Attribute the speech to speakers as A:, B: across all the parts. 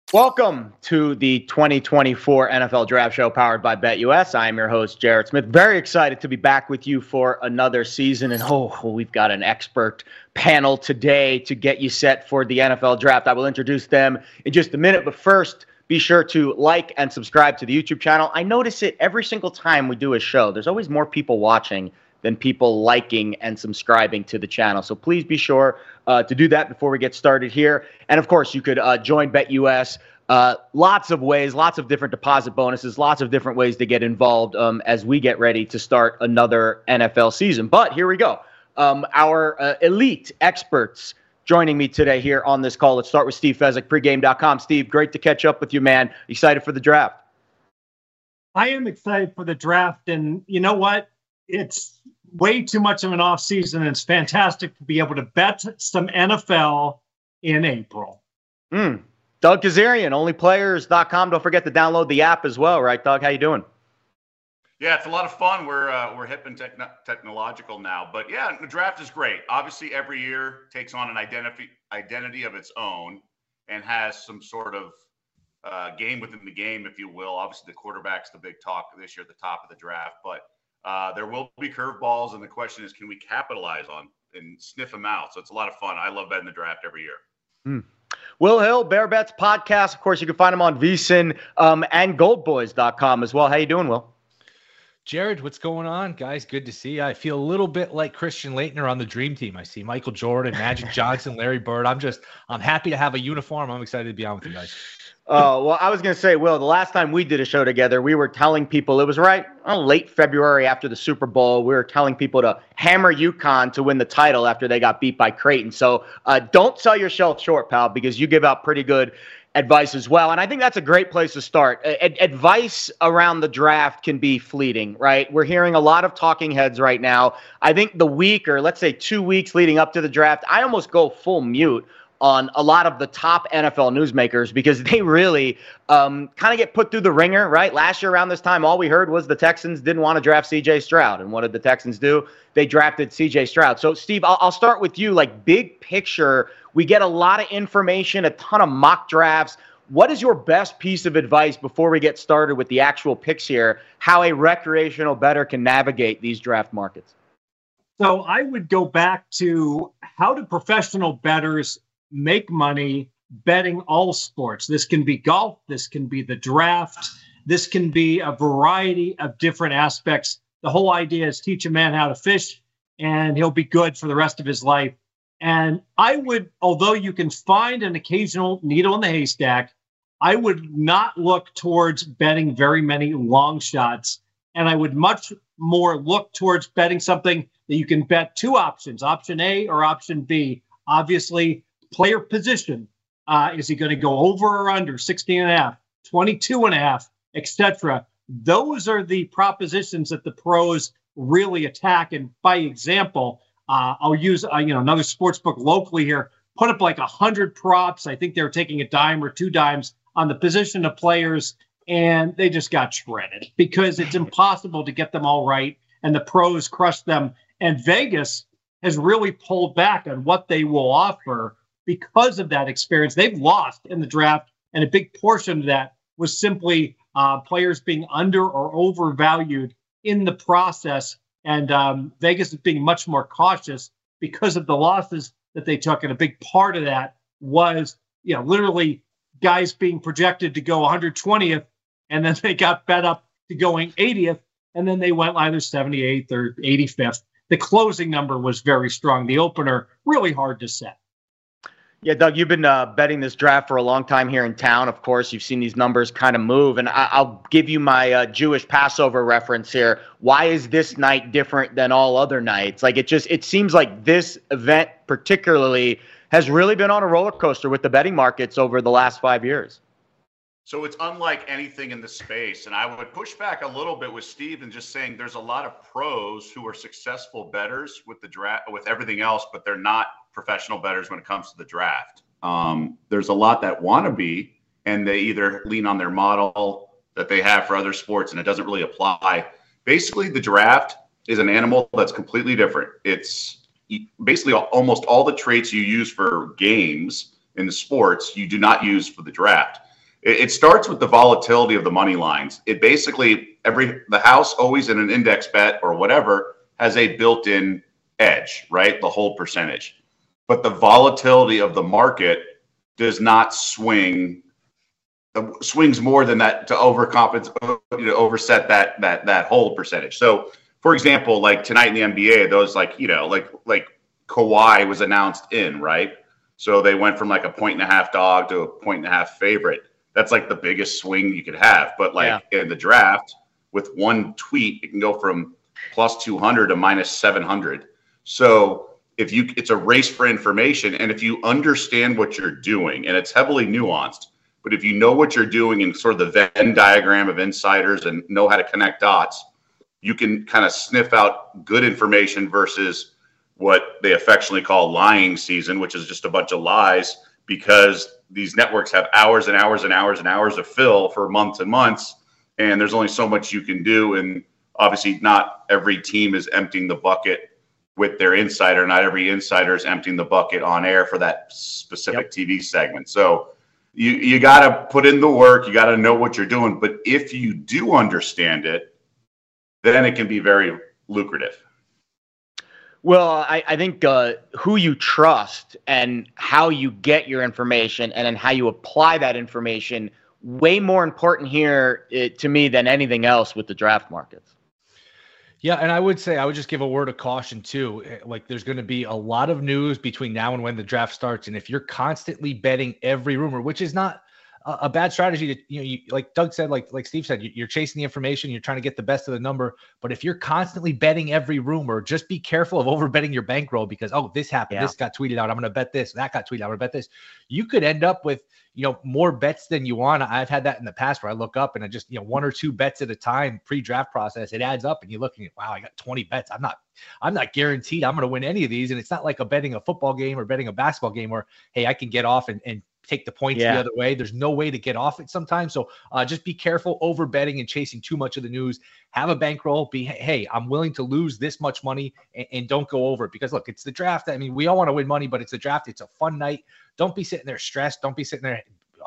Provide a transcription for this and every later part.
A: Welcome to the 2024 NFL Draft Show powered by BetUS. I am your host, Jared Smith. Very excited to be back with you for another season. And we've got an expert panel today to get you set for the NFL Draft. I will introduce them in just a minute. But first, be sure to like and subscribe to the YouTube channel. I notice it every single time we do a show. There's always more people watching than people liking and subscribing to the channel. So please be sure to do that before we get started here. And of course, you could join BetUS. Lots of ways, lots of different deposit bonuses, lots of different ways to get involved as we get ready to start another NFL season. But here we go. Our elite experts joining me today here on this call. Let's start with Steve Fezzik, pregame.com. Steve, great to catch up with you, man. Excited for the draft?
B: I am excited for the draft. And you know what? It's way too much of an off season, and it's fantastic to be able to bet some NFL in April.
A: Doug Kazarian, onlyplayers.com. Don't forget to download the app as well, right, Doug? How you doing?
C: Yeah, it's a lot of fun. We're hip and technological now, but yeah, the draft is great. Obviously, every year takes on an identity of its own and has some sort of game within the game, if you will. Obviously, the quarterback's the big talk this year at the top of the draft, but there will be curveballs, and the question is, can we capitalize on and sniff them out? So it's a lot of fun. I love betting the draft every year.
A: Will Hill, Bear Bets Podcast. Of course, you can find him on VSiN and goldboys.com as well. How you doing, Will?
D: Jared, what's going on, guys? Good to see you. I feel a little bit like Christian Laettner on the Dream Team. I see Michael Jordan, Magic Johnson, Larry Bird. I'm happy to have a uniform. I'm excited to be on with you guys.
A: Well, I was going to say, Will, the last time we did a show together, we were telling people, it was late February after the Super Bowl, we were telling people to hammer UConn to win the title after they got beat by Creighton. So don't sell yourself short, pal, because you give out pretty good advice as well. And I think that's a great place to start. Advice around the draft can be fleeting, right? We're hearing a lot of talking heads right now. I think the week, or let's say 2 weeks leading up to the draft, I almost go full mute on a lot of the top NFL newsmakers because they really kind of get put through the ringer, right? Last year around this time, all we heard was the Texans didn't want to draft C.J. Stroud. And what did the Texans do? They drafted C.J. Stroud. So, Steve, I'll start with you. Like, big picture, we get a lot of information, a ton of mock drafts. What is your best piece of advice before we get started with the actual picks here, how a recreational bettor can navigate these draft markets?
B: So I would go back to, how do professional bettors make money betting all sports? This can be golf, this can be the draft, this can be a variety of different aspects. The whole idea is teach a man how to fish and he'll be good for the rest of his life. And I would, although you can find an occasional needle in the haystack, I would not look towards betting very many long shots. And I would much more look towards betting something that you can bet two options, option A or option B. Obviously, player position. Is he going to go over or under 16.5, 22.5, etc.? Those are the propositions that the pros really attack. And by example, I'll use another sports book locally here. Put up like 100 props. I think they were taking a dime or two dimes on the position of players, and they just got shredded because it's impossible to get them all right. And the pros crushed them. And Vegas has really pulled back on what they will offer because of that experience. They've lost in the draft, and a big portion of that was simply players being under or overvalued in the process. And Vegas is being much more cautious because of the losses that they took. And a big part of that was, literally guys being projected to go 120th, and then they got bet up to going 80th, and then they went either 78th or 85th. The closing number was very strong. The opener, really hard to set.
A: Yeah, Doug, you've been betting this draft for a long time here in town. Of course, you've seen these numbers kind of move. And I'll give you my Jewish Passover reference here. Why is this night different than all other nights? Like, it seems like this event particularly has really been on a roller coaster with the betting markets over the last 5 years.
C: So it's unlike anything in the space. And I would push back a little bit with Steve and just saying there's a lot of pros who are successful bettors with the draft, with everything else, but they're not professional bettors when it comes to the draft. There's a lot that want to be, and they either lean on their model that they have for other sports, and it doesn't really apply. Basically, the draft is an animal that's completely different. It's basically almost all the traits you use for games in the sports, you do not use for the draft. It starts with the volatility of the money lines. It basically, the house always in an index bet or whatever has a built-in edge, right? The hold percentage. But the volatility of the market does not swings more than that to overcompensate, overset that hold percentage. So, for example, like tonight in the NBA, those like Kawhi was announced in, right? So they went from like a 1.5 dog to a 1.5 favorite. That's like the biggest swing you could have. But in the draft, with one tweet, it can go from plus 200 to minus 700. So it's a race for information. And if you understand what you're doing, and it's heavily nuanced, but if you know what you're doing in sort of the Venn diagram of insiders and know how to connect dots, you can kind of sniff out good information versus what they affectionately call lying season, which is just a bunch of lies, because these networks have hours and hours and hours and hours of fill for months and months, and there's only so much you can do. And obviously not every team is emptying the bucket with their insider. Not every insider is emptying the bucket on air for that specific TV segment. So you got to put in the work. You got to know what you're doing. But if you do understand it, then it can be very lucrative.
A: Well, I think who you trust and how you get your information and then how you apply that information, way more important here to me than anything else with the draft markets.
D: Yeah, and I would just give a word of caution too. Like, there's going to be a lot of news between now and when the draft starts, and if you're constantly betting every rumor, which is not a bad strategy to, you like Doug said, like Steve said, you're chasing the information, you're trying to get the best of the number. But if you're constantly betting every rumor, just be careful of overbetting your bankroll because, this happened, this got tweeted out, I'm going to bet this, that got tweeted out, I'm going to bet this. You could end up with, more bets than you want. I've had that in the past where I look up and I just, one or two bets at a time pre-draft process, it adds up and you look and wow, I got 20 bets. I'm not guaranteed I'm going to win any of these. And it's not like betting a football game or betting a basketball game where, hey, I can get off and take the points the other way. There's no way to get off it sometimes. So just be careful over betting and chasing too much of the news. Have a bankroll. Hey, I'm willing to lose this much money and don't go over it because look, it's the draft. I mean, we all want to win money, but it's the draft. It's a fun night. Don't be sitting there stressed. Don't be sitting there,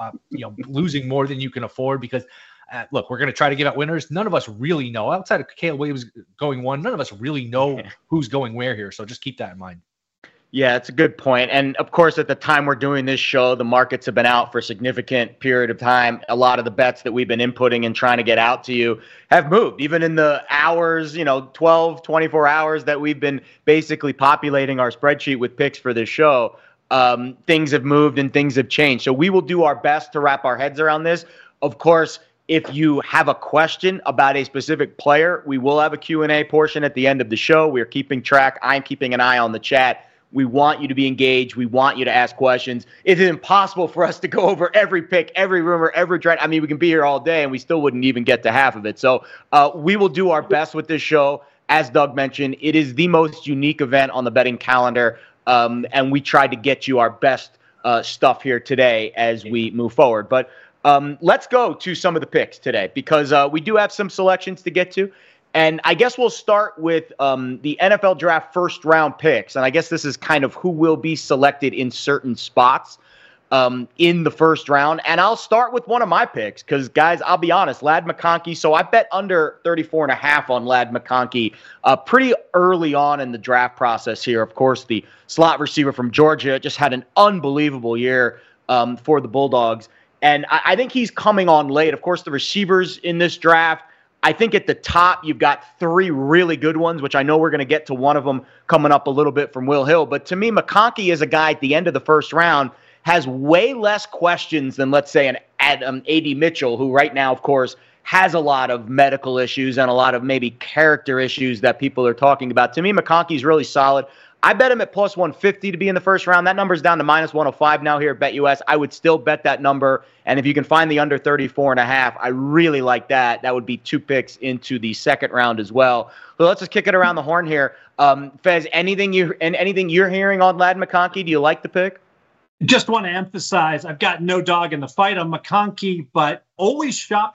D: losing more than you can afford because look, we're going to try to give out winners. None of us really know outside of Caleb Williams going one. None of us really know who's going where here. So just keep that in mind.
A: Yeah, it's a good point. And of course, at the time we're doing this show, the markets have been out for a significant period of time. A lot of the bets that we've been inputting and trying to get out to you have moved. Even in the hours, 12, 24 hours that we've been basically populating our spreadsheet with picks for this show, things have moved and things have changed. So we will do our best to wrap our heads around this. Of course, if you have a question about a specific player, we will have a Q&A portion at the end of the show. We're keeping track. I'm keeping an eye on the chat. We want you to be engaged. We want you to ask questions. It is impossible for us to go over every pick, every rumor, every trend. I mean, we can be here all day and we still wouldn't even get to half of it. So we will do our best with this show. As Doug mentioned, it is the most unique event on the betting calendar. And we tried to get you our best stuff here today as we move forward. But let's go to some of the picks today because we do have some selections to get to. And I guess we'll start with the NFL draft first round picks. And I guess this is kind of who will be selected in certain spots in the first round. And I'll start with one of my picks because, guys, I'll be honest, Ladd McConkey. So I bet under 34.5 on Ladd McConkey pretty early on in the draft process here. Of course, the slot receiver from Georgia just had an unbelievable year for the Bulldogs. And I think he's coming on late. Of course, the receivers in this draft, I think at the top, you've got three really good ones, which I know we're going to get to one of them coming up a little bit from Will Hill. But to me, McConkey is a guy at the end of the first round, has way less questions than, let's say, an A.D. Mitchell, who right now, of course, has a lot of medical issues and a lot of maybe character issues that people are talking about. To me, McConkey's really solid. I bet him at plus 150 to be in the first round. That number's down to minus 105 now here at BetUS. I would still bet that number. And if you can find the under 34.5, I really like that. That would be two picks into the second round as well. So let's just kick it around the horn here. Fez, anything you're hearing on Ladd McConkey? Do you like the pick?
B: Just want to emphasize, I've got no dog in the fight on McConkey, but always shop.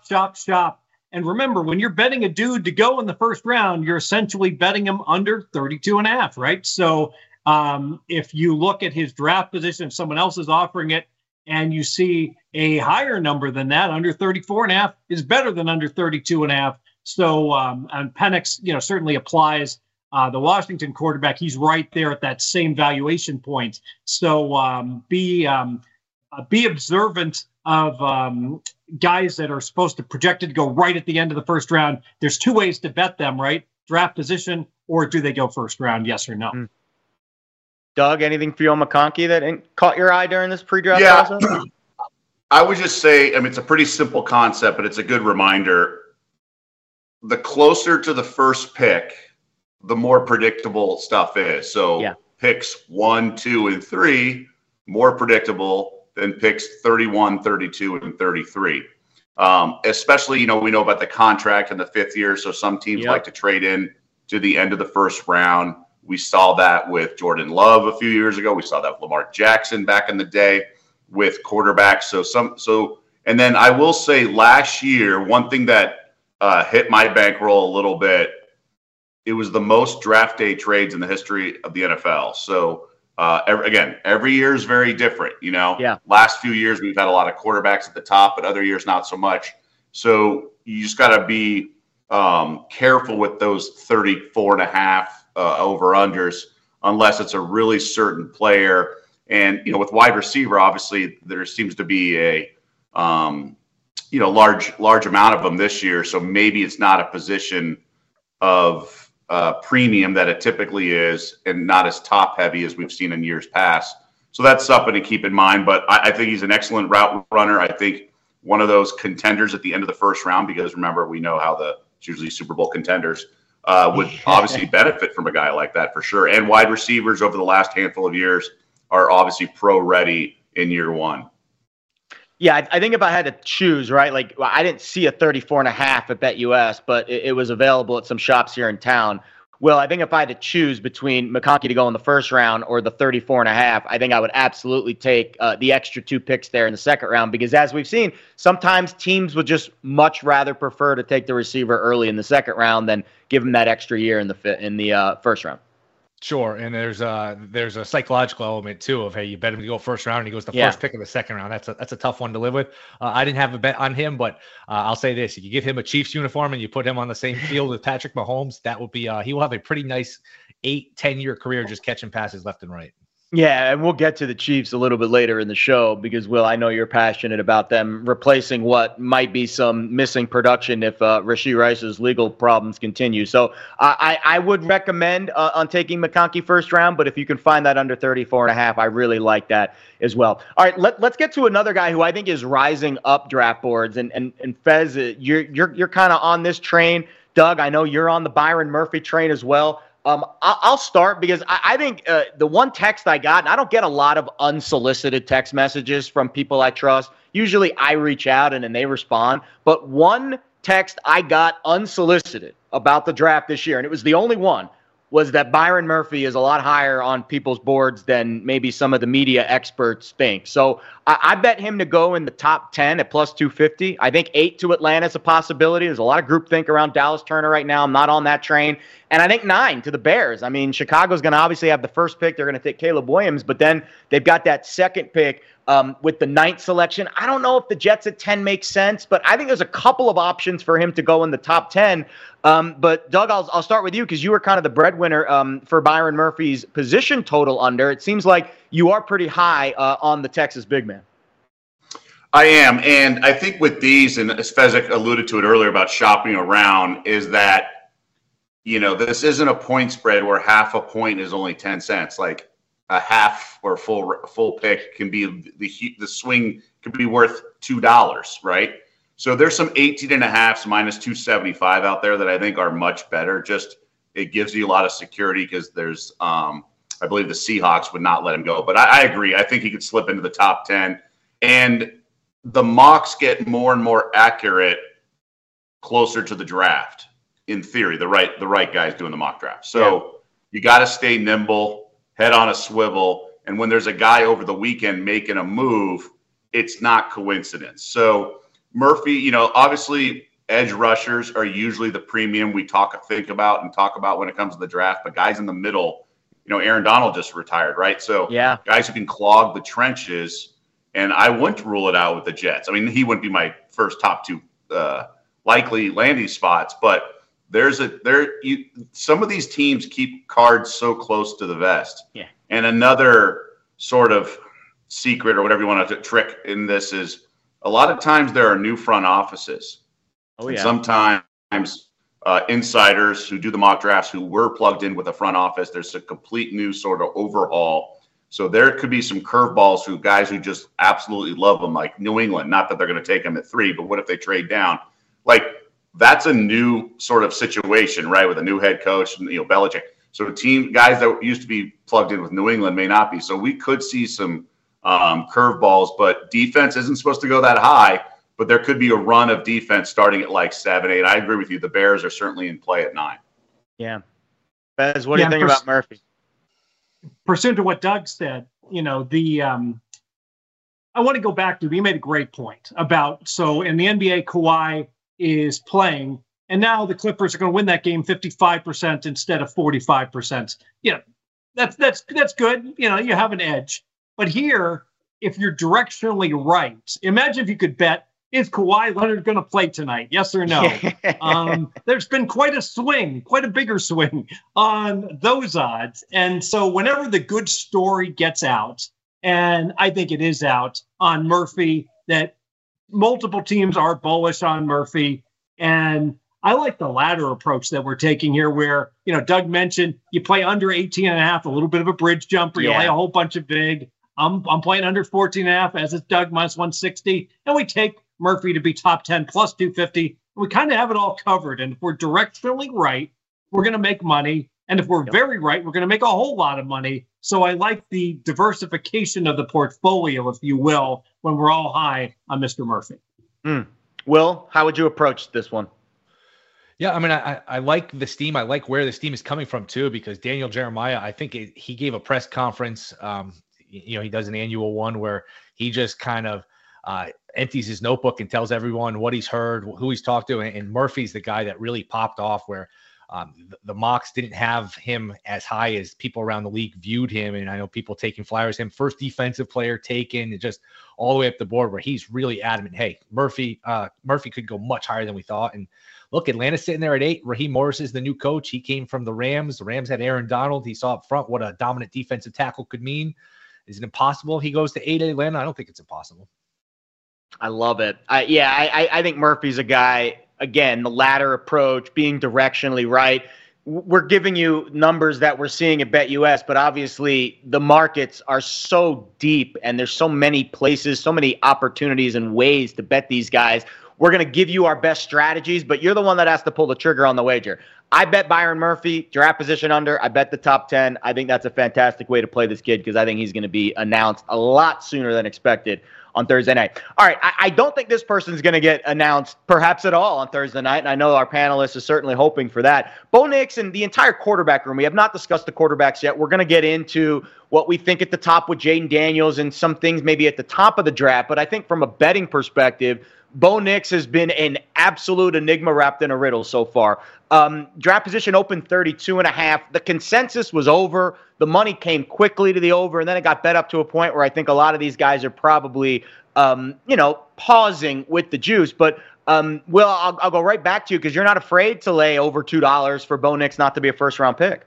B: And remember, when you're betting a dude to go in the first round, you're essentially betting him under 32.5, right? So if you look at his draft position, if someone else is offering it, and you see a higher number than that. Under 34.5 is better than under 32.5. So, and Penix, certainly applies. The Washington quarterback, he's right there at that same valuation point. So be observant of guys that are supposed to projected to go right at the end of the first round. There's two ways to bet them, right? Draft position, or do they go first round? Yes or no?
A: Doug, anything for you on McConkey that caught your eye during this pre-draft process?
C: I would just say, it's a pretty simple concept, but it's a good reminder. The closer to the first pick, the more predictable stuff is. So picks 1, 2, and 3, more predictable than picks 31, 32, and 33. Especially, we know about the contract in the 5th year. So some teams like to trade in to the end of the first round. We saw that with Jordan Love a few years ago. We saw that with Lamar Jackson back in the day with quarterbacks. And then I will say last year, one thing that hit my bankroll a little bit, it was the most draft day trades in the history of the NFL. So every year is very different. Last few years we've had a lot of quarterbacks at the top, but other years not so much. So you just got to be careful with those 34.5 over-unders unless it's a really certain player. And, with wide receiver, obviously there seems to be a, large amount of them this year. So maybe it's not a position of premium that it typically is and not as top heavy as we've seen in years past. So that's something to keep in mind. But I think he's an excellent route runner. I think one of those contenders at the end of the first round, because remember, we know how it's usually Super Bowl contenders would obviously benefit from a guy like that for sure. And wide receivers over the last handful of years are obviously pro ready in year one.
A: Yeah, I think if I had to choose, right, I didn't see a 34.5 at BetUS, but it was available at some shops here in town. Well, I think if I had to choose between McConkey to go in the first round or the 34.5, I think I would absolutely take the extra 2 picks there in the second round, because as we've seen, sometimes teams would just much rather prefer to take the receiver early in the second round than give him that extra year in the first round.
D: Sure, and there's a psychological element too of, hey, you bet him to go first round and he goes the first pick of the second round. That's a tough one to live with. I didn't have a bet on him, but I'll say this: if you give him a Chiefs uniform and you put him on the same field with Patrick Mahomes, that would be he will have a pretty nice 8-10 year career just catching passes left and right.
A: Yeah, and we'll get to the Chiefs a little bit later in the show because, Will, I know you're passionate about them replacing what might be some missing production if Rashee Rice's legal problems continue. So I would recommend on taking McConkey first round, but if you can find that under 34.5, I really like that as well. All right, let's get to another guy who I think is rising up draft boards. And Fez, you're kind of on this train. Doug, I know you're on the Byron Murphy train as well. I'll start because I think the one text I got, and I don't get a lot of unsolicited text messages from people I trust. Usually I reach out and then they respond. But one text I got unsolicited about the draft this year, and it was the only one, was that Byron Murphy is a lot higher on people's boards than maybe some of the media experts think. So I bet him to go in the top 10 at plus 250. I think 8 to Atlanta is a possibility. There's a lot of groupthink around Dallas Turner right now. I'm not on that train. And I think 9 to the Bears. I mean, Chicago's going to obviously have the first pick. They're going to take Caleb Williams, but then they've got that second pick with the 9th selection. I don't know if the Jets at 10 makes sense, but I think there's a couple of options for him to go in the top 10. But Doug, I'll start with you because you were kind of the breadwinner for Byron Murphy's position total under. It seems like you are pretty high on the Texas big man.
C: I am. And I think with these, and as Fezzik alluded to it earlier about shopping around, is that, this isn't a point spread where half a point is only 10 cents. Like a half or full pick can be the swing could be worth $2, right? So there's some 18.5s minus 275 out there that I think are much better. Just it gives you a lot of security because there's I believe the Seahawks would not let him go. But I agree. I think he could slip into the top 10. And the mocks get more and more accurate closer to the draft. In theory, the right guy's doing the mock draft. So you got to stay nimble, head on a swivel. And when there's a guy over the weekend making a move, it's not coincidence. So Murphy, obviously edge rushers are usually the premium we talk about when it comes to the draft. But guys in the middle, Aaron Donald just retired, right? So guys who can clog the trenches And I wouldn't rule it out with the Jets. I mean, he wouldn't be my first top two likely landing spots, but some of these teams keep cards so close to the vest.
A: Yeah. And
C: another sort of secret or whatever you want to trick in this is a lot of times there are new front offices.
A: Oh, yeah.
C: Sometimes insiders who do the mock drafts who were plugged in with a front office, there's a complete new sort of overhaul. So there could be some curveballs who guys who just absolutely love them, like New England. Not that they're going to take them at 3, but what if they trade down? Like, that's a new sort of situation, right, with a new head coach, Belichick. So guys that used to be plugged in with New England may not be. So we could see some curveballs, but defense isn't supposed to go that high. But there could be a run of defense starting at like 7, 8. I agree with you. The Bears are certainly in play at 9.
A: Yeah. Bez, what do you think about Murphy?
B: Pursuant to what Doug said, I want to go back to, he made a great point about, so in the NBA, Kawhi is playing, and now the Clippers are going to win that game 55% instead of 45%. Yeah, that's good. You have an edge. But here, if you're directionally right, imagine if you could bet, is Kawhi Leonard going to play tonight? Yes or no? There's been quite a bigger swing on those odds. And so whenever the good story gets out, and I think it is out on Murphy, that multiple teams are bullish on Murphy. And I like the latter approach that we're taking here where, Doug mentioned you play under 18.5, a little bit of a bridge jumper. You lay a whole bunch of big. I'm playing under 14.5 as it's Doug minus 160. And we take Murphy to be top 10 plus 250. We kind of have it all covered. And if we're directionally right, we're going to make money. And if we're very right, we're going to make a whole lot of money. So I like the diversification of the portfolio, if you will, when we're all high on Mr. Murphy.
A: Will, how would you approach this one?
D: Yeah, I mean, I like the steam. I like where the steam is coming from, too, because Daniel Jeremiah, I think he gave a press conference. He does an annual one where he just kind of empties his notebook and tells everyone what he's heard, who he's talked to. And Murphy's the guy that really popped off where the mocks didn't have him as high as people around the league viewed him. And I know people taking flyers, him first defensive player taken, and just all the way up the board where he's really adamant. Hey, Murphy could go much higher than we thought. And look, Atlanta's sitting there at 8. Raheem Morris is the new coach. He came from the Rams. The Rams had Aaron Donald. He saw up front what a dominant defensive tackle could mean. Is it impossible he goes to 8 at Atlanta? I don't think it's impossible.
A: I love it. I think Murphy's a guy, again, the latter approach, being directionally right. We're giving you numbers that we're seeing at BetUS, but obviously the markets are so deep and there's so many places, so many opportunities and ways to bet these guys. We're going to give you our best strategies, but you're the one that has to pull the trigger on the wager. I bet Byron Murphy, draft position under. I bet the top 10. I think that's a fantastic way to play this kid because I think he's going to be announced a lot sooner than expected on Thursday night. All right, I don't think this person's going to get announced perhaps at all on Thursday night, and I know our panelists are certainly hoping for that. Bo Nix and the entire quarterback room, we have not discussed the quarterbacks yet. We're going to get into what we think at the top with Jaden Daniels and some things maybe at the top of the draft, but I think from a betting perspective, Bo Nix has been an absolute enigma wrapped in a riddle so far. Draft position open 32.5. The consensus was over. The money came quickly to the over, and then it got bet up to a point where I think a lot of these guys are probably, pausing with the juice. But, Will, I'll go right back to you because you're not afraid to lay over $2 for Bo Nix not to be a first-round pick.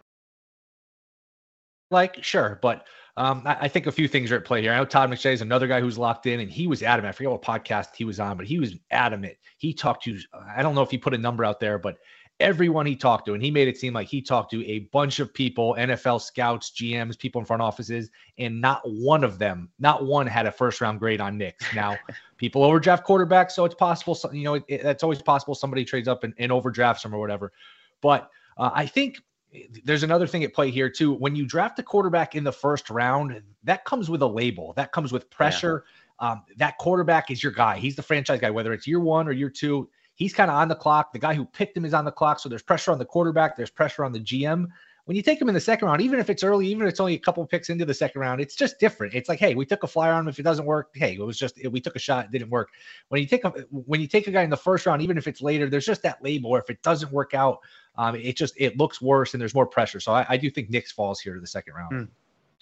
D: Sure, but I think a few things are at play here. I know Todd McShay is another guy who's locked in, and he was adamant. I forget what podcast he was on, but he was adamant. He talked to, I don't know if he put a number out there, but everyone he talked to, and he made it seem like he talked to a bunch of people, NFL scouts, GMs, people in front offices, and not one had a first-round grade on Nix. Now, people overdraft quarterbacks, so it's possible, it's always possible somebody trades up and overdrafts him or whatever. But I think there's another thing at play here too. When you draft a quarterback in the first round, that comes with a label. That comes with pressure. Yeah. That quarterback is your guy. He's the franchise guy, whether it's year 1 or year 2. He's kind of on the clock. The guy who picked him is on the clock. So there's pressure on the quarterback. There's pressure on the GM. When you take him in the second round, even if it's early, even if it's only a couple of picks into the second round, it's just different. It's like, hey, we took a flyer on him. If it doesn't work, hey, we took a shot. It didn't work. When you take a guy in the first round, even if it's later, there's just that label. Or if it doesn't work out, it looks worse and there's more pressure. So I do think Nix falls here to the second round.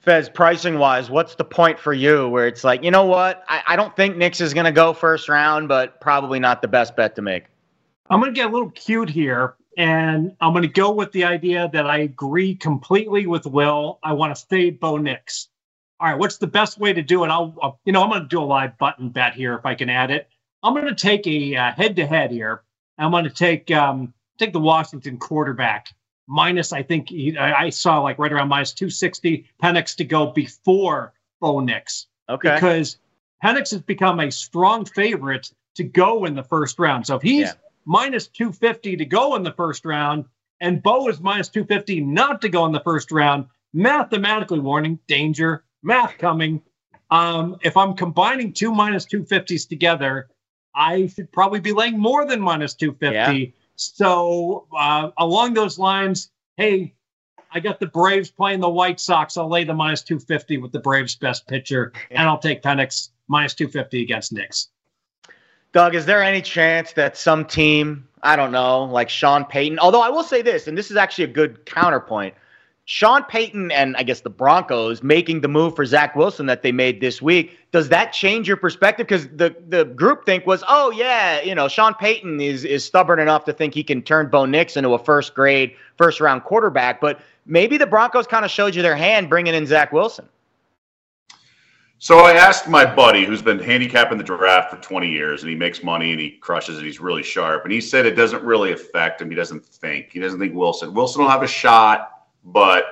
A: Fez, pricing wise, what's the point for you where it's like, you know what? I don't think Knicks is going to go first round, but probably not the best bet to make.
B: I'm going to get a little cute here, and I'm going to go with the idea that I agree completely with Will. I want to fade Bo Nix. All right, what's the best way to do it? I'm going to do a live button bet here if I can add it. I'm going to take a head-to-head here. I'm going to take the Washington quarterback. Minus, I think I saw like right around minus 260 Penix to go before Bo Nix.
A: Okay.
B: Because Penix has become a strong favorite to go in the first round. So if he's minus 250 to go in the first round and Bo is minus 250 not to go in the first round, mathematically, warning, danger, math coming. If I'm combining two minus 250s together, I should probably be laying more than minus 250. Yeah. So along those lines, hey, I got the Braves playing the White Sox. I'll lay the minus 250 with the Braves' best pitcher, and I'll take Penix minus 250 against Knicks.
A: Doug, is there any chance that some team, I don't know, like Sean Payton, although I will say this, and this is actually a good counterpoint, Sean Payton and I guess the Broncos making the move for Zach Wilson that they made this week, does that change your perspective? Because the group think was, oh, yeah, Sean Payton is stubborn enough to think he can turn Bo Nix into a first-round quarterback. But maybe the Broncos kind of showed you their hand bringing in Zach Wilson.
C: So I asked my buddy who's been handicapping the draft for 20 years, and he makes money and he crushes it. He's really sharp. And he said it doesn't really affect him. He doesn't think Wilson will have a shot. But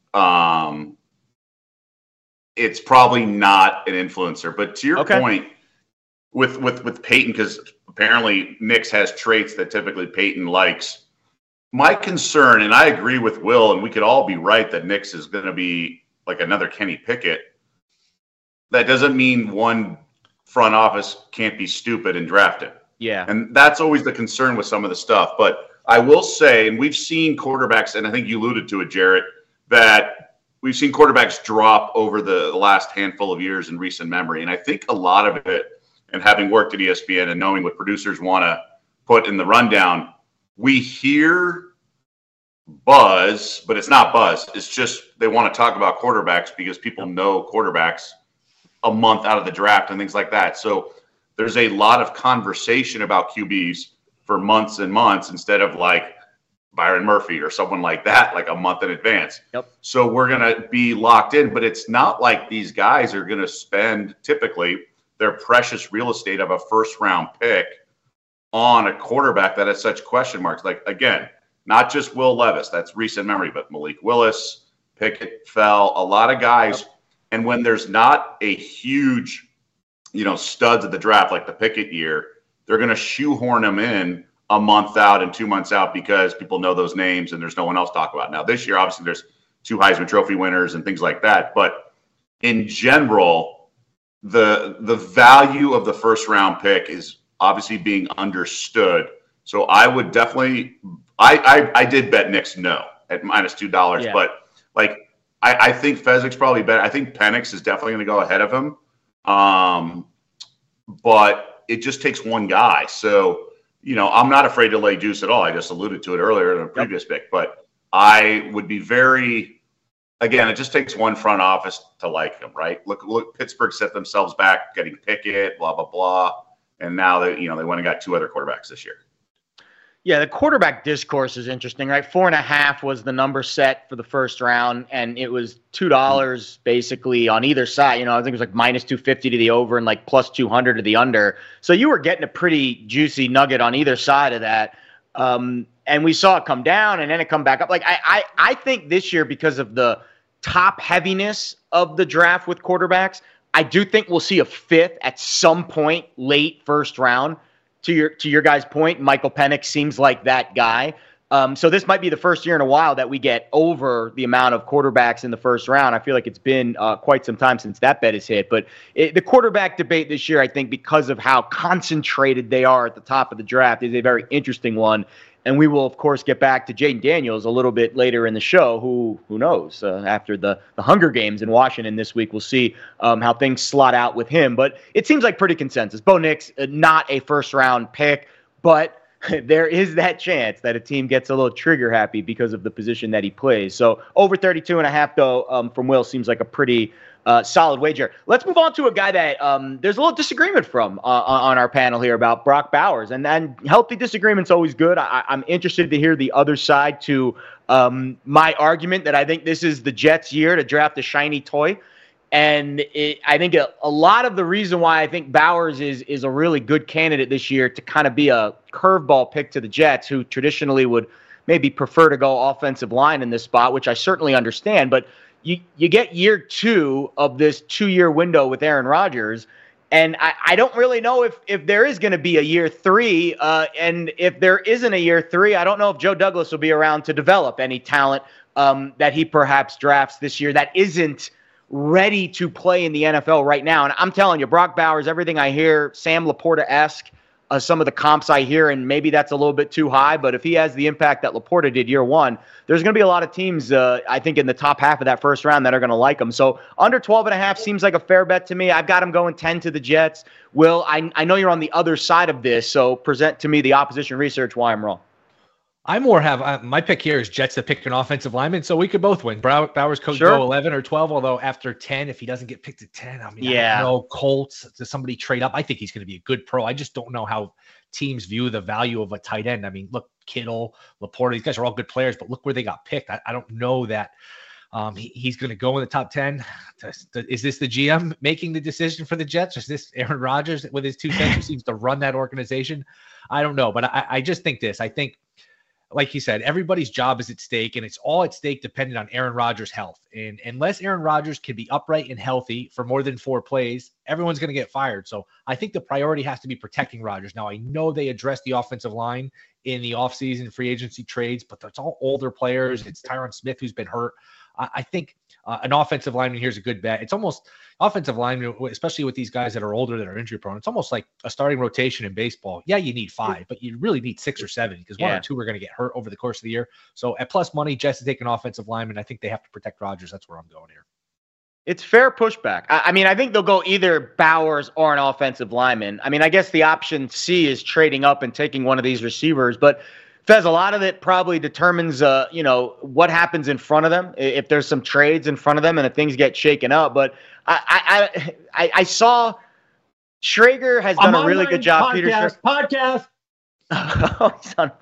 C: it's probably not an influencer. But to your point with Peyton, because apparently Knicks has traits that typically Peyton likes. My concern, and I agree with Will, and we could all be right that Knicks is going to be like another Kenny Pickett. That doesn't mean one front office can't be stupid and draft him.
A: Yeah.
C: And that's always the concern with some of the stuff. But I will say, and we've seen quarterbacks, and I think you alluded to it, Jarrett, that we've seen quarterbacks drop over the last handful of years in recent memory. And I think a lot of it, and having worked at ESPN and knowing what producers want to put in the rundown, we hear buzz, but it's not buzz. It's just they want to talk about quarterbacks because people know quarterbacks a month out of the draft and things like that. So there's a lot of conversation about QBs for months and months instead of like Byron Murphy or someone like that, like a month in advance.
A: Yep.
C: So we're going to be locked in, but it's not like these guys are going to spend typically their precious real estate of a first-round pick on a quarterback that has such question marks. Like, again, not just Will Levis, that's recent memory, but Malik Willis, Pickett fell, a lot of guys. Yep. And when there's not a huge, studs of the draft like the Pickett year, they're going to shoehorn them in a month out and 2 months out because people know those names and there's no one else to talk about. Now, this year, obviously, there's 2 Heisman Trophy winners and things like that. But in general, the value of the first-round pick is obviously being understood. So I would definitely – I did bet Knicks no at minus $2. Yeah. But, I think Fezzik's probably better. I think Penix is definitely going to go ahead of him. But it just takes one guy. So, I'm not afraid to lay juice at all. I just alluded to it earlier in a previous pick. But I would be very – again, it just takes one front office to like him, right? Look, Pittsburgh set themselves back getting Pickett, blah, blah, blah. And now they went and got 2 other quarterbacks this year.
A: Yeah, the quarterback discourse is interesting, right? 4.5 was the number set for the first round, and it was $2 basically on either side. I think it was like minus 250 to the over and like plus 200 to the under. So you were getting a pretty juicy nugget on either side of that. And we saw it come down and then it come back up. Like I think this year, because of the top heaviness of the draft with quarterbacks, I do think we'll see a 5th at some point late first round. To your guys' point, Michael Penix seems like that guy. So this might be the first year in a while that we get over the amount of quarterbacks in the first round. I feel like it's been quite some time since that bet is hit. But the quarterback debate this year, I think, because of how concentrated they are at the top of the draft, is a very interesting one. And we will, of course, get back to Jayden Daniels a little bit later in the show. Who knows? After the Hunger Games in Washington this week, we'll see how things slot out with him. But it seems like pretty consensus. Bo Nix, not a first-round pick, but there is that chance that a team gets a little trigger happy because of the position that he plays. So over 32.5, though, from Will seems like a pretty solid wager. Let's move on to a guy that there's a little disagreement from on our panel here about Brock Bowers. And then healthy disagreement's always good. I'm interested to hear the other side to my argument that I think this is the Jets' year to draft a shiny toy. And I think a lot of the reason why I think Bowers is a really good candidate this year to kind of be a curveball pick to the Jets, who traditionally would maybe prefer to go offensive line in this spot, which I certainly understand. But you get year 2 of this 2-year window with Aaron Rodgers, and I don't really know if there is going to be a year 3. And if there isn't a year 3, I don't know if Joe Douglas will be around to develop any talent that he perhaps drafts this year that isn't ready to play in the NFL right now. And I'm telling you, Brock Bowers, everything I hear, Sam Laporta-esque, some of the comps I hear, and maybe that's a little bit too high, but if he has the impact that Laporta did year 1, there's going to be a lot of teams, I think, in the top half of that first round that are going to like him. So under 12.5 seems like a fair bet to me. I've got him going 10 to the Jets. Will, I know you're on the other side of this, so present to me the opposition research why I'm wrong.
D: I more have my pick here is Jets to pick an offensive lineman, so we could both win. Bowers could go 11 or 12, although after 10, if he doesn't get picked at 10, I mean, I don't know, Colts, does somebody trade up? I think he's going to be a good pro. I just don't know how teams view the value of a tight end. I mean, look, Kittle, Laporta, these guys are all good players, but look where they got picked. I don't know that he's going to go in the top 10. Is this the GM making the decision for the Jets? Or is this Aaron Rodgers with his 2 cents who seems to run that organization? I don't know, but I just think this. I think, like he said, everybody's job is at stake, and it's all at stake dependent on Aaron Rodgers' health. And unless Aaron Rodgers can be upright and healthy for more than 4 plays, everyone's going to get fired. So I think the priority has to be protecting Rodgers. Now, I know they addressed the offensive line in the offseason free agency trades, but it's all older players. It's Tyron Smith who's been hurt. I think an offensive lineman here is a good bet. It's almost offensive lineman, especially with these guys that are older, that are injury prone. It's almost like a starting rotation in baseball. Yeah, you need 5, but you really need 6 or 7 because 1 or 2 are going to get hurt over the course of the year. So at plus money, Jets to take an offensive lineman. I think they have to protect Rodgers. That's where I'm going here.
A: It's fair pushback. I mean, I think they'll go either Bowers or an offensive lineman. I mean, I guess the option C is trading up and taking one of these receivers, but Fez, a lot of it probably determines, what happens in front of them, if there's some trades in front of them and if things get shaken up. But I saw Schrager has done a really good job.
B: Podcast.
A: Oh, son.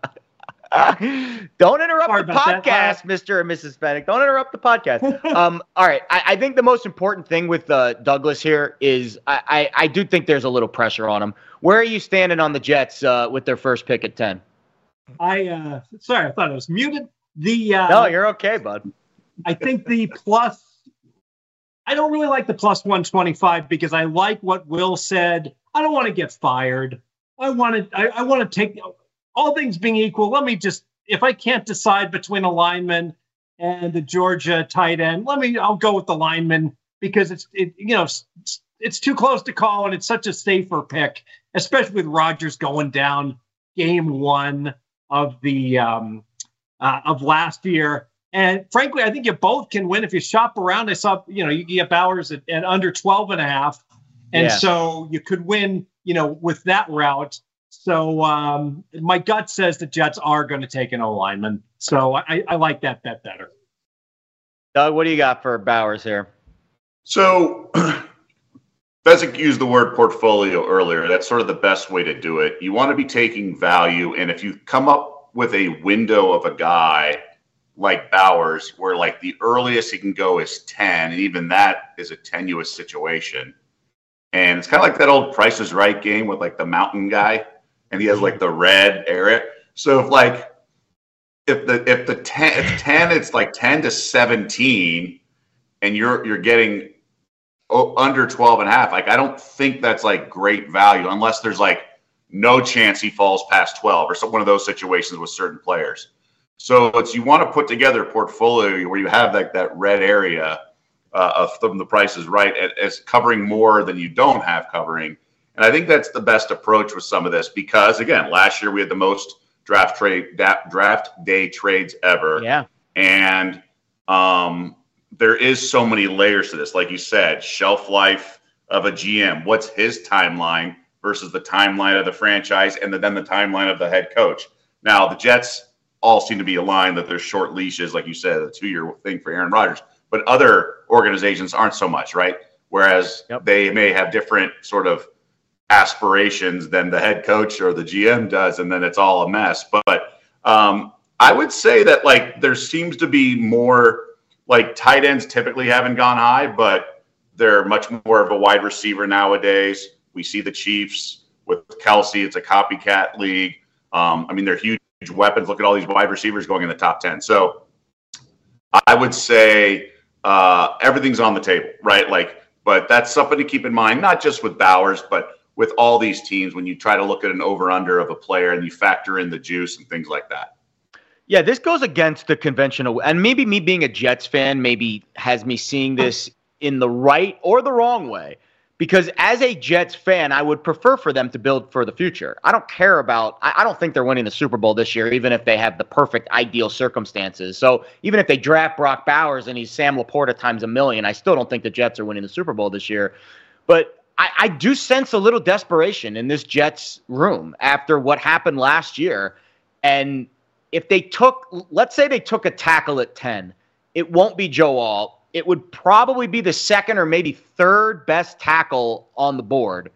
A: Don't interrupt the podcast, Mr. and Mrs. Fennick. Don't interrupt the podcast. All right. I think the most important thing with Douglas here is I do think there's a little pressure on him. Where are you standing on the Jets with their first pick at 10?
B: Sorry, I thought I was muted.
A: No, you're okay, bud.
B: I think I don't really like the plus 125 because I like what Will said. I don't want to get fired. I want to take, all things being equal, let me just, if I can't decide between a lineman and the Georgia tight end, I'll go with the lineman because it's too close to call and it's such a safer pick, especially with Rodgers going down game 1 of the of last year. And frankly, I think you both can win if you shop around. I saw, you get Bowers at under 12.5. And so you could win, with that route. So my gut says the Jets are going to take an O-lineman. So I like that bet better.
A: Doug, what do you got for Bowers here?
C: So Fezzik used the word portfolio earlier. That's sort of the best way to do it. You want to be taking value, and if you come up with a window of a guy like Bowers, where like the earliest he can go is 10, and even that is a tenuous situation. And it's kind of like that old Price is Right game with like the mountain guy, and he has like the red area. So if 10 it's like 10 to 17, and you're getting under 12.5. Like, I don't think that's like great value unless there's like no chance he falls past 12 or one of those situations with certain players. So you want to put together a portfolio where you have like that red area from the Price is Right as covering more than you don't have covering. And I think that's the best approach with some of this because, again, last year we had the most draft day trades ever.
A: Yeah.
C: And there is so many layers to this. Like you said, shelf life of a GM. What's his timeline versus the timeline of the franchise and then the timeline of the head coach. Now, the Jets all seem to be aligned that there's short leashes, like you said, a 2-year thing for Aaron Rodgers. But other organizations aren't so much, right? Whereas they may have different sort of aspirations than the head coach or the GM does, and then it's all a mess. But I would say that, like, there seems to be more, like, tight ends typically haven't gone high, but they're much more of a wide receiver nowadays. We see the Chiefs with Kelsey. It's a copycat league. I mean, they're huge weapons. Look at all these wide receivers going in the top 10. So I would say everything's on the table, right? Like, but that's something to keep in mind, not just with Bowers, but with all these teams when you try to look at an over-under of a player and you factor in the juice and things like that.
A: Yeah, this goes against the conventional, and maybe me being a Jets fan maybe has me seeing this in the right or the wrong way. Because as a Jets fan, I would prefer for them to build for the future. I don't care about – I don't think they're winning the Super Bowl this year, even if they have the perfect ideal circumstances. So even if they draft Brock Bowers and he's Sam Laporta times a million, I still don't think the Jets are winning the Super Bowl this year. But I do sense a little desperation in this Jets room after what happened last year. And if they took – let's say they took a tackle at 10, it won't be Joe Alt. It would probably be the second or maybe third best tackle on the board.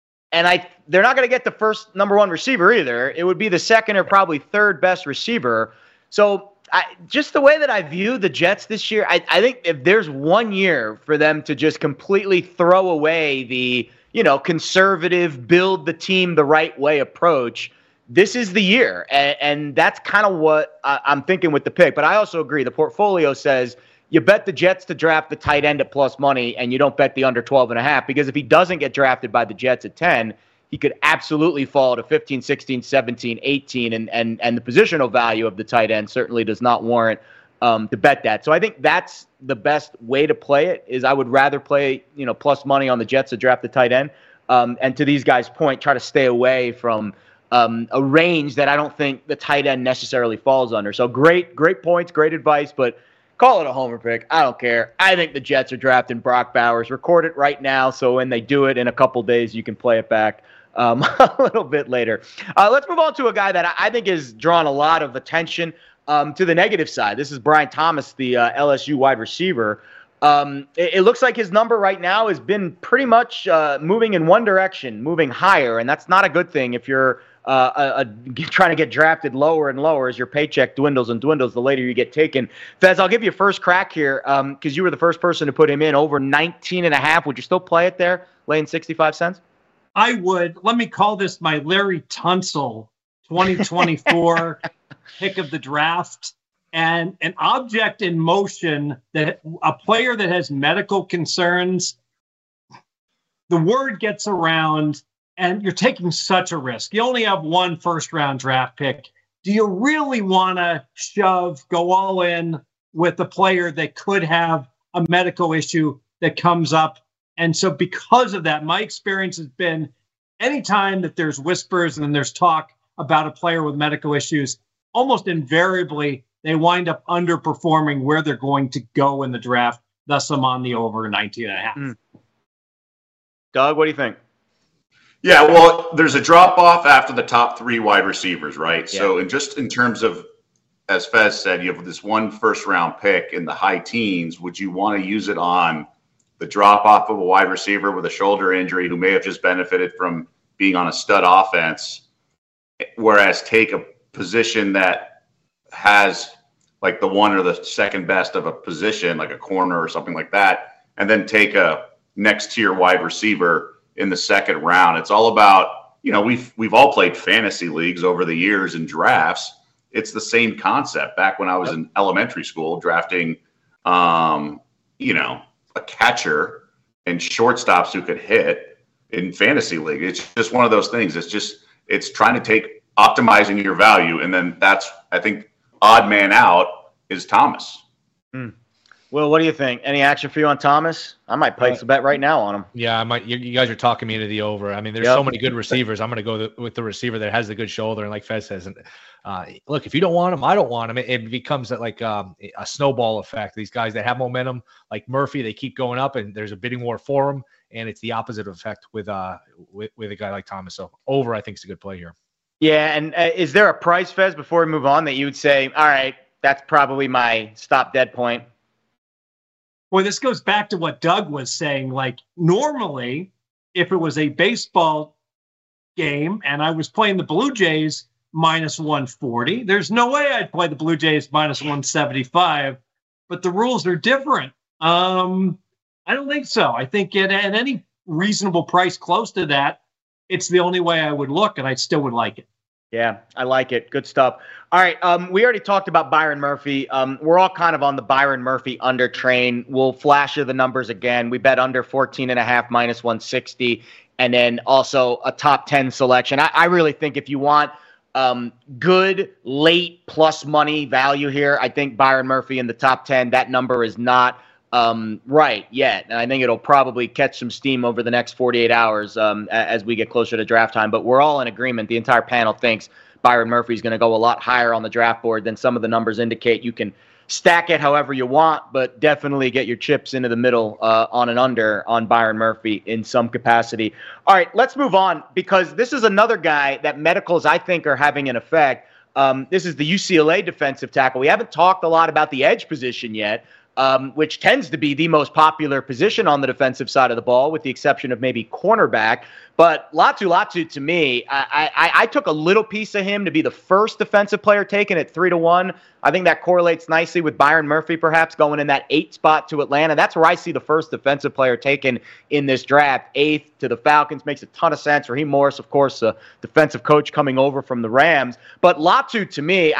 A: And they're not going to get the first number one receiver either. It would be the second or probably third best receiver. So just the way that I view the Jets this year, I think if there's 1 year for them to just completely throw away the, conservative, build the team the right way approach, this is the year. And that's kind of what I'm thinking with the pick. But I also agree. The portfolio says you bet the Jets to draft the tight end at plus money, and you don't bet the under 12.5, because if he doesn't get drafted by the Jets at 10, he could absolutely fall to 15, 16, 17, 18, and the positional value of the tight end certainly does not warrant to bet that. So I think that's the best way to play it. Is I would rather play plus money on the Jets to draft the tight end, and to these guys' point, try to stay away from a range that I don't think the tight end necessarily falls under. So great points, great advice, but call it a homer pick. I don't care. I think the Jets are drafting Brock Bowers. Record it right now, so when they do it in a couple days, you can play it back a little bit later. Let's move on to a guy that I think has drawn a lot of attention to the negative side. This is Brian Thomas, the LSU wide receiver. It looks like his number right now has been pretty much moving in one direction, moving higher, and that's not a good thing if you're trying to get drafted lower and lower as your paycheck dwindles and dwindles the later you get taken. Fez, I'll give you first crack here because you were the first person to put him in over 19.5. Would you still play it there, laying 65 cents?
B: I would. Let me call this my Larry Tunsil 2024 pick of the draft. And an object in motion, that a player that has medical concerns, the word gets around, and you're taking such a risk. You only have one first-round draft pick. Do you really want to go all in with a player that could have a medical issue that comes up? And so because of that, my experience has been anytime that there's whispers and there's talk about a player with medical issues, almost invariably they wind up underperforming where they're going to go in the draft. Thus, I'm on the over 19.5.
A: Doug, what do you think?
C: Yeah, well, there's a drop-off after the top three wide receivers, right? Yeah. So in terms of, as Fez said, you have this one first-round pick in the high teens. Would you want to use it on the drop-off of a wide receiver with a shoulder injury who may have just benefited from being on a stud offense, whereas take a position that has like the one or the second best of a position, like a corner or something like that, and then take a next-tier wide receiver in the second round? It's all about, we've all played fantasy leagues over the years and drafts. It's the same concept. Back when I was in elementary school, drafting, a catcher and shortstops who could hit in fantasy league. It's just one of those things. It's trying to optimizing your value. And then that's, I think, odd man out is Thomas.
A: Well, what do you think? Any action for you on Thomas? I might place a bet right now on him.
D: Yeah, I might. You guys are talking me into the over. I mean, there's so many good receivers. I'm going to go with the receiver that has the good shoulder, and like Fez says, and look, if you don't want him, I don't want him. It becomes like a snowball effect. These guys that have momentum, like Murphy, they keep going up, and there's a bidding war for them, and it's the opposite effect with a guy like Thomas. So over, I think, is a good play here.
A: Yeah, and is there a price, Fez, before we move on, that you would say, all right, that's probably my stop dead point?
B: Well, this goes back to what Doug was saying. Like, normally, if it was a baseball game and I was playing the Blue Jays minus 140, there's no way I'd play the Blue Jays minus 175. But the rules are different. I don't think so. I think at any reasonable price close to that, it's the only way I would look, and I still would like it.
A: Yeah, I like it. Good stuff. All right, we already talked about Byron Murphy. We're all kind of on the Byron Murphy under train. We'll flash you the numbers again. We bet under 14.5 minus 160, and then also a top 10 selection. I really think if you want good late plus money value here, I think Byron Murphy in the top 10, that number is not right yet. And I think it'll probably catch some steam over the next 48 hours as we get closer to draft time. But we're all in agreement. The entire panel thinks Byron Murphy is going to go a lot higher on the draft board than some of the numbers indicate. You can stack it however you want, but definitely get your chips into the middle on an under on Byron Murphy in some capacity. All right, let's move on, because this is another guy that medicals, I think, are having an effect. This is the UCLA defensive tackle. We haven't talked a lot about the edge position yet, which tends to be the most popular position on the defensive side of the ball, with the exception of maybe cornerback. But Latu, to me, I took a little piece of him to be the first defensive player taken at 3-1. I think that correlates nicely with Byron Murphy perhaps going in that 8 spot to Atlanta. That's where I see the first defensive player taken in this draft. 8th to the Falcons makes a ton of sense. Raheem Morris, of course, a defensive coach coming over from the Rams. But Latu, to me,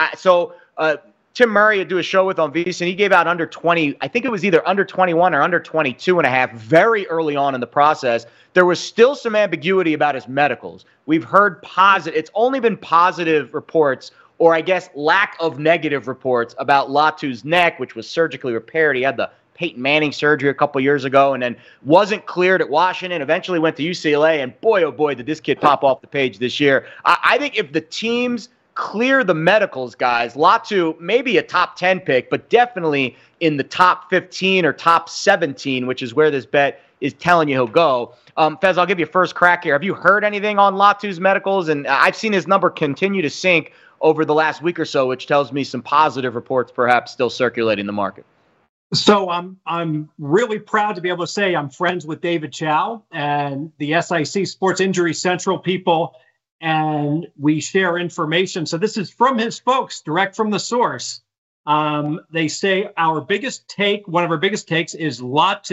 A: Tim Murray would do a show with on VSiN. He gave out under 20. I think it was either under 21 or under 22.5 very early on in the process. There was still some ambiguity about his medicals. We've heard positive. It's only been positive reports, or I guess lack of negative reports, about Latu's neck, which was surgically repaired. He had the Peyton Manning surgery a couple years ago and then wasn't cleared at Washington, eventually went to UCLA, and boy, oh boy, did this kid pop off the page this year. I think if the teams clear the medicals, guys, Latu maybe a top 10 pick, but definitely in the top 15 or top 17, which is where this bet is telling you he'll go. Fez, I'll give you first crack here. Have you heard anything on Latu's medicals? And I've seen his number continue to sink over the last week or so, which tells me some positive reports perhaps still circulating the market.
B: So I'm really proud to be able to say I'm friends with David Chow and the SIC Sports Injury Central people, and we share information. So this is from his folks, direct from the source. They say one of our biggest takes is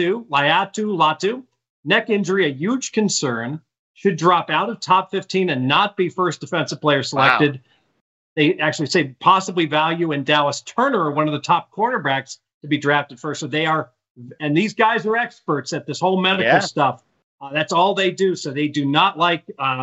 B: Latu, neck injury, a huge concern, should drop out of top 15 and not be first defensive player selected. Wow. They actually say possibly value in Dallas Turner, one of the top cornerbacks, to be drafted first. So they are, and these guys are experts at this whole medical stuff. That's all they do. So they do not like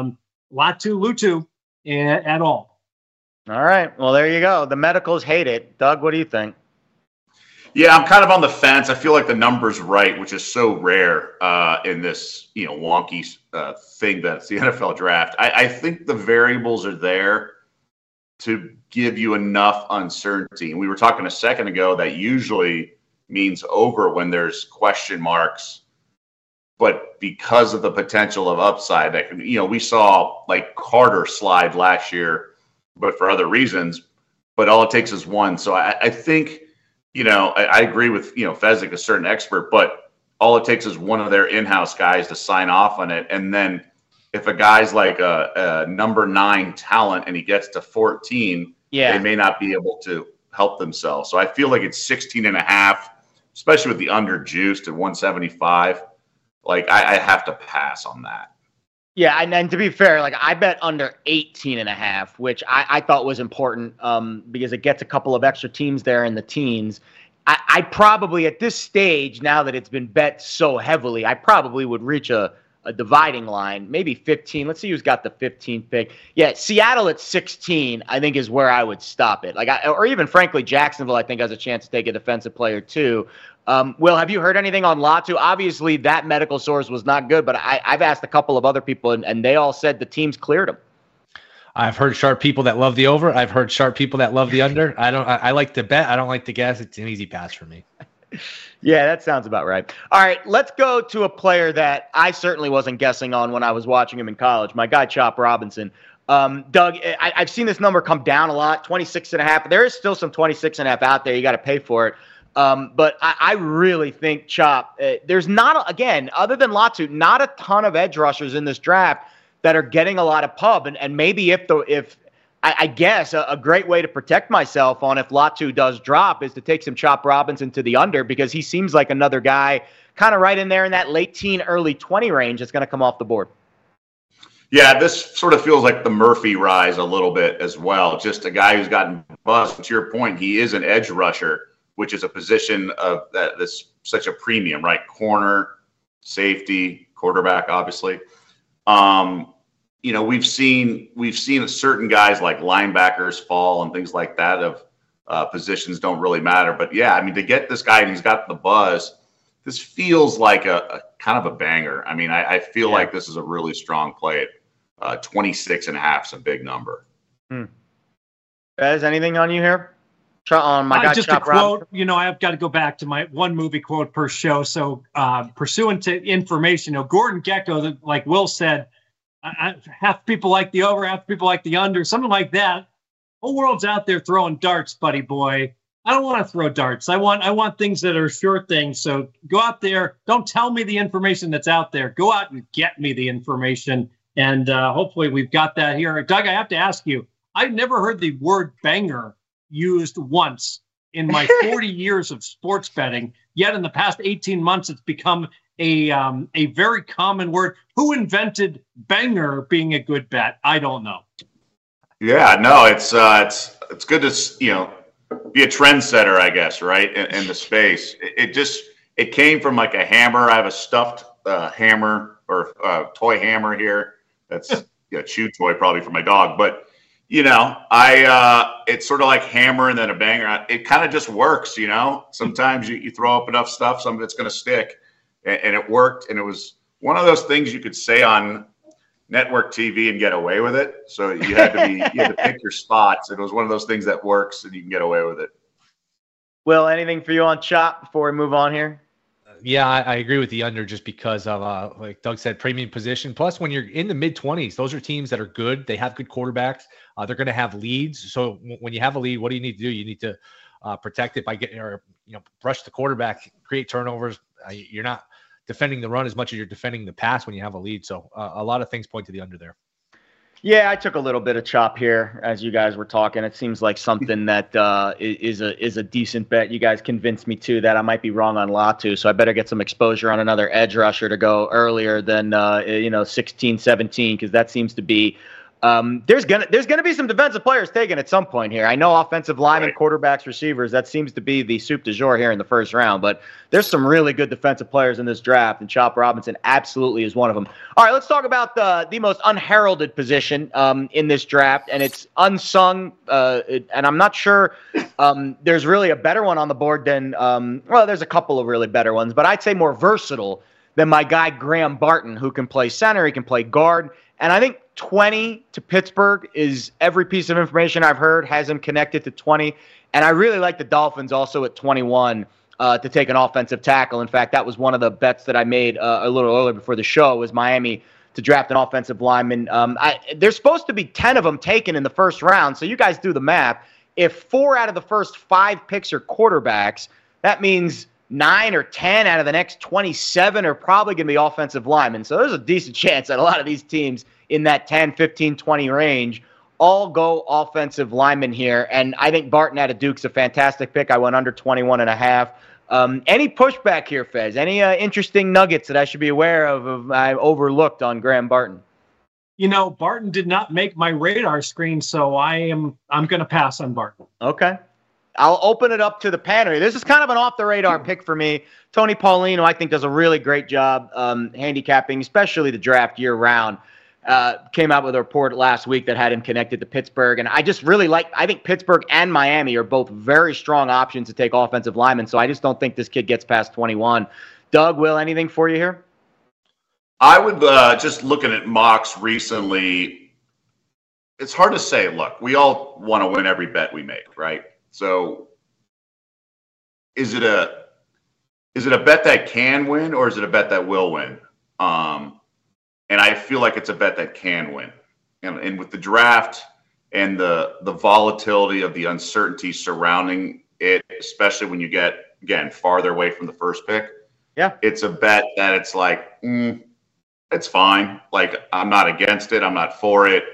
B: Latu at all.
A: All right. Well, there you go. The medicals hate it. Doug, what do you think?
C: Yeah, I'm kind of on the fence. I feel like the number's right, which is so rare in this, wonky thing that's the NFL draft. I think the variables are there to give you enough uncertainty. And we were talking a second ago that usually means over when there's question marks. But because of the potential of upside, that can, we saw like Carter slide last year, but for other reasons. But all it takes is one. So I think, I agree with, Fezzik, a certain expert, but all it takes is one of their in-house guys to sign off on it. And then if a guy's like a number 9 talent and he gets to 14, they may not be able to help themselves. So I feel like it's 16.5, especially with the under juiced at 175. Like I have to pass on that.
A: Yeah, and to be fair, like I bet under 18.5, which I thought was important because it gets a couple of extra teams there in the teens. I probably at this stage, now that it's been bet so heavily, I probably would reach a dividing line, maybe 15. Let's see who's got the 15th pick. Yeah, Seattle at 16, I think, is where I would stop it. Or even, frankly, Jacksonville, I think, has a chance to take a defensive player, too. Will, have you heard anything on Latu? Obviously, that medical source was not good, but I've asked a couple of other people, and they all said the team's cleared him.
D: I've heard sharp people that love the over. I've heard sharp people that love the under. I like to bet. I don't like to guess. It's an easy pass for me.
A: Yeah, that sounds about right. All right, let's go to a player that I certainly wasn't guessing on when I was watching him in college, my guy Chop Robinson. Doug, I've seen this number come down a lot, 26.5. There is still some 26.5 out there. You got to pay for it. But I really think Chop, there's not, again, other than Latu, not a ton of edge rushers in this draft that are getting a lot of pub. And maybe if I guess a great way to protect myself on if Latu does drop is to take some Chop Robinson to the under, because he seems like another guy kind of right in there in that late teen, early 20 range that's going to come off the board.
C: Yeah, this sort of feels like the Murphy rise a little bit as well. Just a guy who's gotten buzzed. To your point, he is an edge rusher, which is a position of that's such a premium, right? Corner, safety, quarterback, obviously. You know, we've seen certain guys like linebackers fall and things like that of positions don't really matter. But yeah, I mean, to get this guy and he's got the buzz, this feels like a kind of a banger. I mean, I feel like this is a really strong play. 26.5 is a big number.
A: Guys, anything on you here? On my guy,
B: just
A: Chop
B: a quote.
A: Robinson?
B: You know, I've got to go back to my one movie quote per show. So, pursuant to information, Gordon Gekko, like Will said, half people like the over, half people like the under, something like that. Whole world's out there throwing darts, buddy boy. I don't want to throw darts. I want things that are sure things. So go out there. Don't tell me the information that's out there. Go out and get me the information. And hopefully we've got that here. Doug, I have to ask you, I've never heard the word banger used once in my 40 years of sports betting. Yet in the past 18 months, it's become a very common word. Who invented banger being a good bet? I don't know.
C: Yeah, no, it's good to be a trendsetter, I guess, right? In the space, it came from like a hammer. I have a stuffed hammer or toy hammer here. That's a chew toy probably for my dog, but it's sort of like hammer and then a banger. It kind of just works, Sometimes you throw up enough stuff, some of it's going to stick. And it worked, and it was one of those things you could say on network TV and get away with it. So you had to pick your spots. It was one of those things that works, and you can get away with it.
A: Will, anything for you on Chop before we move on here?
D: Yeah, I agree with the under just because of, like Doug said, premium position. Plus, when you're in the mid-20s, those are teams that are good. They have good quarterbacks. They're going to have leads. So when you have a lead, what do you need to do? You need to protect it by brush the quarterback, create turnovers. You're not defending the run as much as you're defending the pass when you have a lead. So a lot of things point to the under there.
A: Yeah, I took a little bit of Chop here as you guys were talking. It seems like something that is a decent bet. You guys convinced me too that I might be wrong on Latu, so I better get some exposure on another edge rusher to go earlier than 16, 17, because that seems to be there's gonna be some defensive players taken at some point here. I know offensive linemen, quarterbacks, receivers, that seems to be the soup du jour here in the first round, but there's some really good defensive players in this draft, and Chop Robinson absolutely is one of them. All right, let's talk about the most unheralded position in this draft, and it's unsung, and I'm not sure there's really a better one on the board than there's a couple of really better ones, but I'd say more versatile than my guy Graham Barton, who can play center, he can play guard, and I think 20 to Pittsburgh is every piece of information I've heard has him connected to 20. And I really like the Dolphins also at 21 to take an offensive tackle. In fact, that was one of the bets that I made a little earlier before the show was Miami to draft an offensive lineman. There's supposed to be 10 of them taken in the first round. So you guys do the math. If 4 out of the first 5 picks are quarterbacks, that means 9 or 10 out of the next 27 are probably going to be offensive linemen. So there's a decent chance that a lot of these teams in that 10, 15, 20 range all go offensive linemen here. And I think Barton out of Duke's a fantastic pick. I went under 21.5. Any pushback here, Fez? Any interesting nuggets that I should be aware of I overlooked on Graham Barton?
B: Barton did not make my radar screen, so I'm going to pass on Barton.
A: Okay. I'll open it up to the panel. This is kind of an off-the-radar pick for me. Tony Paulino, I think, does a really great job handicapping, especially the draft year-round. came out with a report last week that had him connected to Pittsburgh. And I just really I think Pittsburgh and Miami are both very strong options to take offensive linemen. So I just don't think this kid gets past 21. Doug, Will, anything for you here?
C: I would just looking at mocks recently, it's hard to say. Look, we all want to win every bet we make, right? So is it a bet that can win, or is it a bet that will win? And I feel like it's a bet that can win. And with the draft and the volatility of the uncertainty surrounding it, especially when you get, again, farther away from the first pick, it's a bet that it's like, it's fine. Like, I'm not against it. I'm not for it.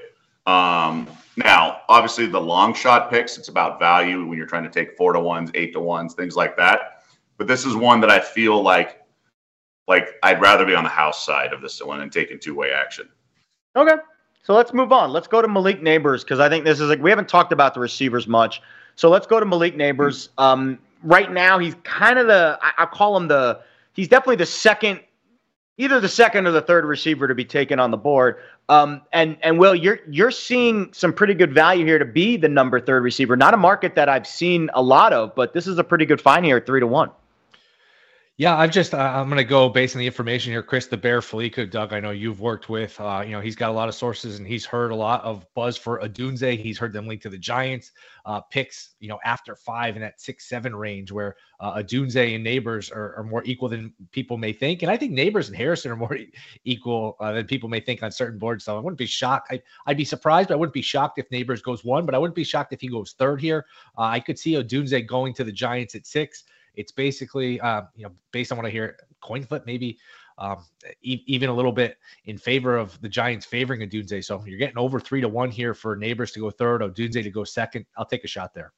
C: Now, obviously, the long shot picks, it's about value when you're trying to take 4-to-1s, 8-to-1s, things like that. But this is one that I feel like I'd rather be on the house side of this one and taking two-way action.
A: Okay, so let's move on. Let's go to Malik Nabers, because I think this is we haven't talked about the receivers much. So let's go to Malik Nabers. Right now, he's kind of I'll call him he's definitely the second, either the second or the third receiver to be taken on the board. And Will, you're seeing some pretty good value here to be the number 3 receiver. Not a market that I've seen a lot of, but this is a pretty good find here at 3-to-1.
D: Yeah, I'm going to go based on the information here. Chris, the Bear Felica, Doug, I know you've worked with, he's got a lot of sources and he's heard a lot of buzz for Odunze. He's heard them linked to the Giants picks, after 5 in that 6-7 range, where Odunze and Nabers are more equal than people may think. And I think Nabers and Harrison are more equal than people may think on certain boards. So I wouldn't be shocked. I'd be surprised, but I wouldn't be shocked if Nabers goes 1, but I wouldn't be shocked if he goes 3rd here. I could see Odunze going to the Giants at 6. It's basically, based on what I hear, coin flip, maybe even a little bit in favor of the Giants favoring Odunze. So you're getting over 3-to-1 here for Nabers to go 3rd, Odunze to go 2nd. I'll take a shot there.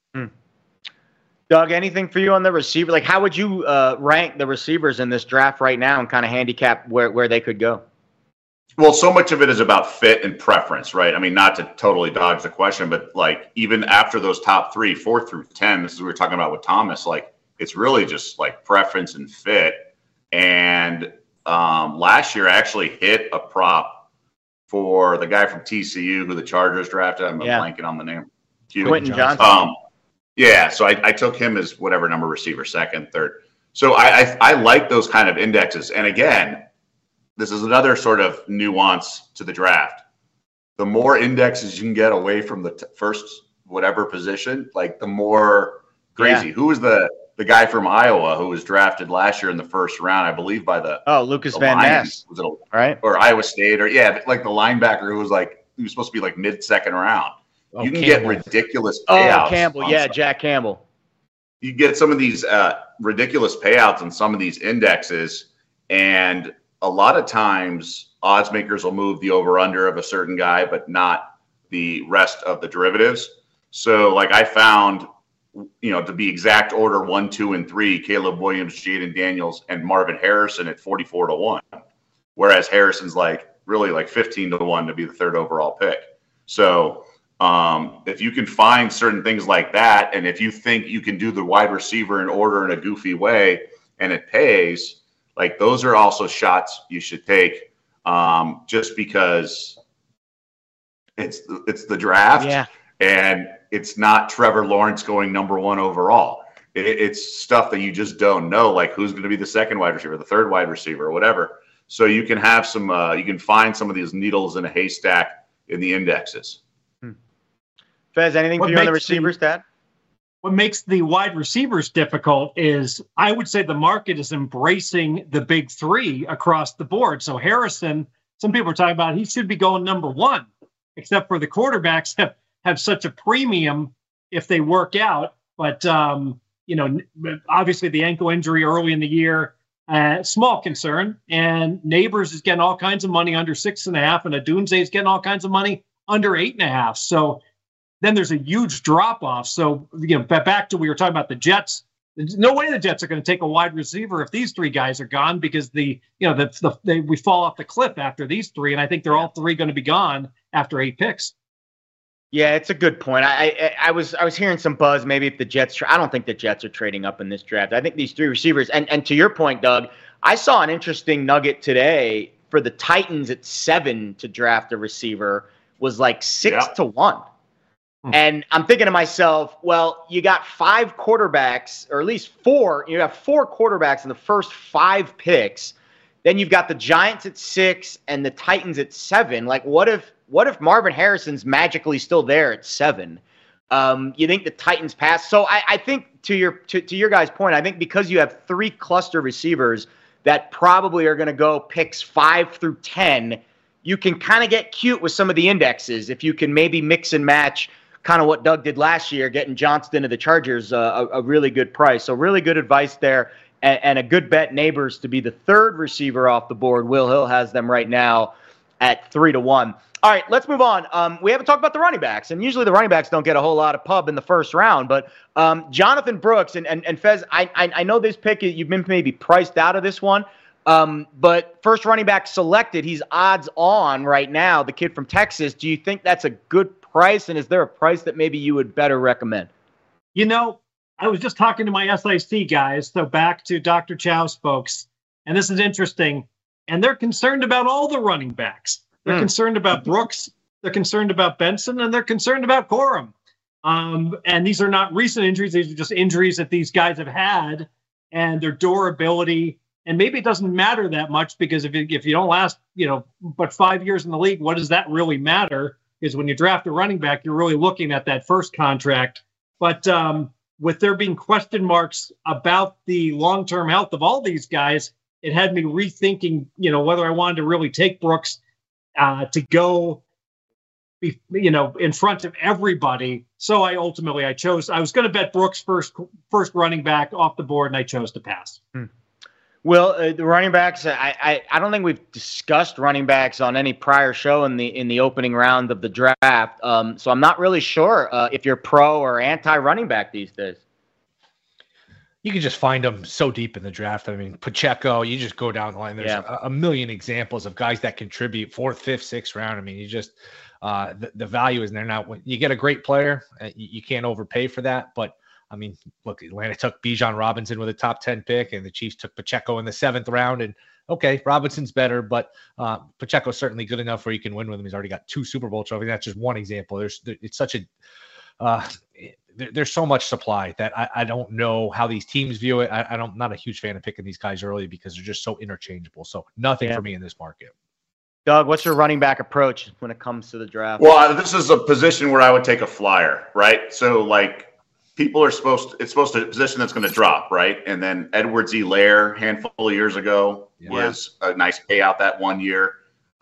A: Doug, anything for you on the receiver? Like, how would you rank the receivers in this draft right now and kind of handicap where they could go?
C: Well, so much of it is about fit and preference, right? I mean, not to totally dodge the question, but like even after those top 3, 4 through 10, this is what we were talking about with Thomas, like, it's really just like preference and fit. And last year I actually hit a prop for the guy from TCU who the Chargers drafted. I'm blanking on the name.
A: Quentin Johnson.
C: So I took him as whatever number receiver, 2nd, 3rd. So I like those kind of indexes. And again, this is another sort of nuance to the draft. The more indexes you can get away from the first whatever position, like the more crazy. Who was the guy from Iowa who was drafted last year in the 1st round, I believe, by
A: Lucas Van Ness.
C: Was it
A: right?
C: Or Iowa State, or like the linebacker who was supposed to be like mid-2nd round. You can get ridiculous payouts.
A: Campbell, Jack Campbell.
C: You get some of these ridiculous payouts on some of these indexes, and a lot of times odds makers will move the over-under of a certain guy, but not the rest of the derivatives. So like I found, to be exact order 1, 2, and 3, Caleb Williams, Jaden Daniels, and Marvin Harrison at 44-to-1, whereas Harrison's really 15-to-1 to be the 3rd overall pick. So if you can find certain things like that, and if you think you can do the wide receiver in order in a goofy way and it pays, like those are also shots you should take, just because it's the draft. And it's not Trevor Lawrence going number 1 overall. It's stuff that you just don't know, like who's going to be the 2nd wide receiver, the 3rd wide receiver, or whatever. So you can have some, you can find some of these needles in a haystack in the indexes.
A: Fez, anything for you on the receivers, Dad?
B: What makes the wide receivers difficult is I would say the market is embracing the big 3 across the board. So Harrison, some people are talking about he should be going number 1, except for the quarterbacks have such a premium if they work out. But, obviously the ankle injury early in the year, small concern. And Nabers is getting all kinds of money under 6.5, and Odunze is getting all kinds of money under 8.5. So then there's a huge drop off. So, back to we were talking about the Jets. There's no way the Jets are going to take a wide receiver if these 3 guys are gone, because we fall off the cliff after these 3. And I think they're all 3 going to be gone after 8 picks.
A: Yeah, it's a good point. I was hearing some buzz. Maybe if the Jets, I don't think the Jets are trading up in this draft. I think these 3 receivers, and to your point, Doug, I saw an interesting nugget today for the Titans at 7 to draft a receiver was like 6-1. And I'm thinking to myself, well, you got 5 quarterbacks, or at least 4. You have 4 quarterbacks in the first 5 picks. Then you've got the Giants at 6 and the Titans at 7. Like, what if Marvin Harrison's magically still there at 7? You think the Titans pass? So I think to your guys' point, I think because you have 3 cluster receivers that probably are going to go picks 5 through 10, you can kind of get cute with some of the indexes if you can maybe mix and match kind of what Doug did last year, getting Johnston to the Chargers a really good price. So really good advice there, and a good bet Neighbors to be the 3rd receiver off the board. Will Hill has them right now at 3-1. All right, let's move on. We haven't talked about the running backs, and usually the running backs don't get a whole lot of pub in the first round, but Jonathan Brooks and Fez, I know this pick, you've been maybe priced out of this one, but first running back selected, he's odds on right now, the kid from Texas. Do you think that's a good price, and is there a price that maybe you would better recommend?
B: You know, I was just talking to my SIC guys, so back to Dr. Chow's folks, and this is interesting, and they're concerned about all the running backs. They're concerned about Brooks, they're concerned about Benson, and they're concerned about Corum. And these are not recent injuries, these are just injuries that these guys have had, and their durability. And maybe it doesn't matter that much, because if you don't last, but 5 years in the league, what does that really matter? Because when you draft a running back, you're really looking at that first contract. But with there being question marks about the long-term health of all these guys, it had me rethinking, whether I wanted to really take Brooks to go, in front of everybody. So I was going to bet Brooks first running back off the board, and I chose to pass.
A: Well, the running backs, I don't think we've discussed running backs on any prior show in the opening round of the draft. So I'm not really sure if you're pro or anti running back these days.
D: You can just find them so deep in the draft. I mean, Pacheco, you just go down the line. There's a million examples of guys that contribute 4th, 5th, 6th round. I mean, you just the value is there. Now, when you get a great player, you can't overpay for that. But I mean, look, Atlanta took Bijan Robinson with a top 10 pick, and the Chiefs took Pacheco in the 7th round. And okay, Robinson's better, but Pacheco's certainly good enough where you can win with him. He's already got 2 Super Bowl trophies. That's just one example. It's such a there's so much supply that I don't know how these teams view it. I'm not a huge fan of picking these guys early because they're just so interchangeable. So nothing for me in this market.
A: Doug, what's your running back approach when it comes to the draft?
C: Well, this is a position where I would take a flyer, right? So like it's supposed to be a position that's going to drop, right? And then Edwards-Helaire, handful of years ago, was a nice payout that 1 year.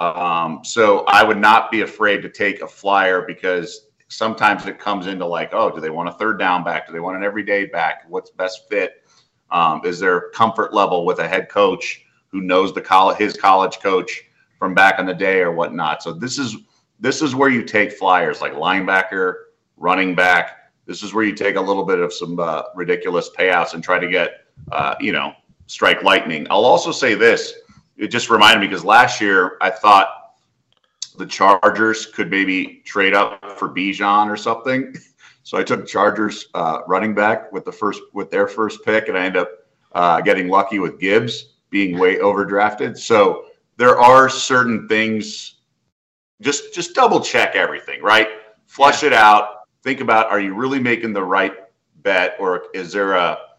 C: So I would not be afraid to take a flyer, because sometimes it comes into like, oh, do they want a 3rd down back? Do they want an everyday back? What's best fit? Is there comfort level with a head coach who knows his college coach from back in the day or whatnot? So this is where you take flyers, like linebacker, running back. This is where you take a little bit of some ridiculous payouts and try to get, strike lightning. I'll also say this. It just reminded me, because last year I thought the Chargers could maybe trade up for Bijan or something. So I took Chargers running back with their first pick, and I ended up getting lucky with Gibbs being way overdrafted. So there are certain things, just double check everything, right? Flush it out. Think about, are you really making the right bet, or is there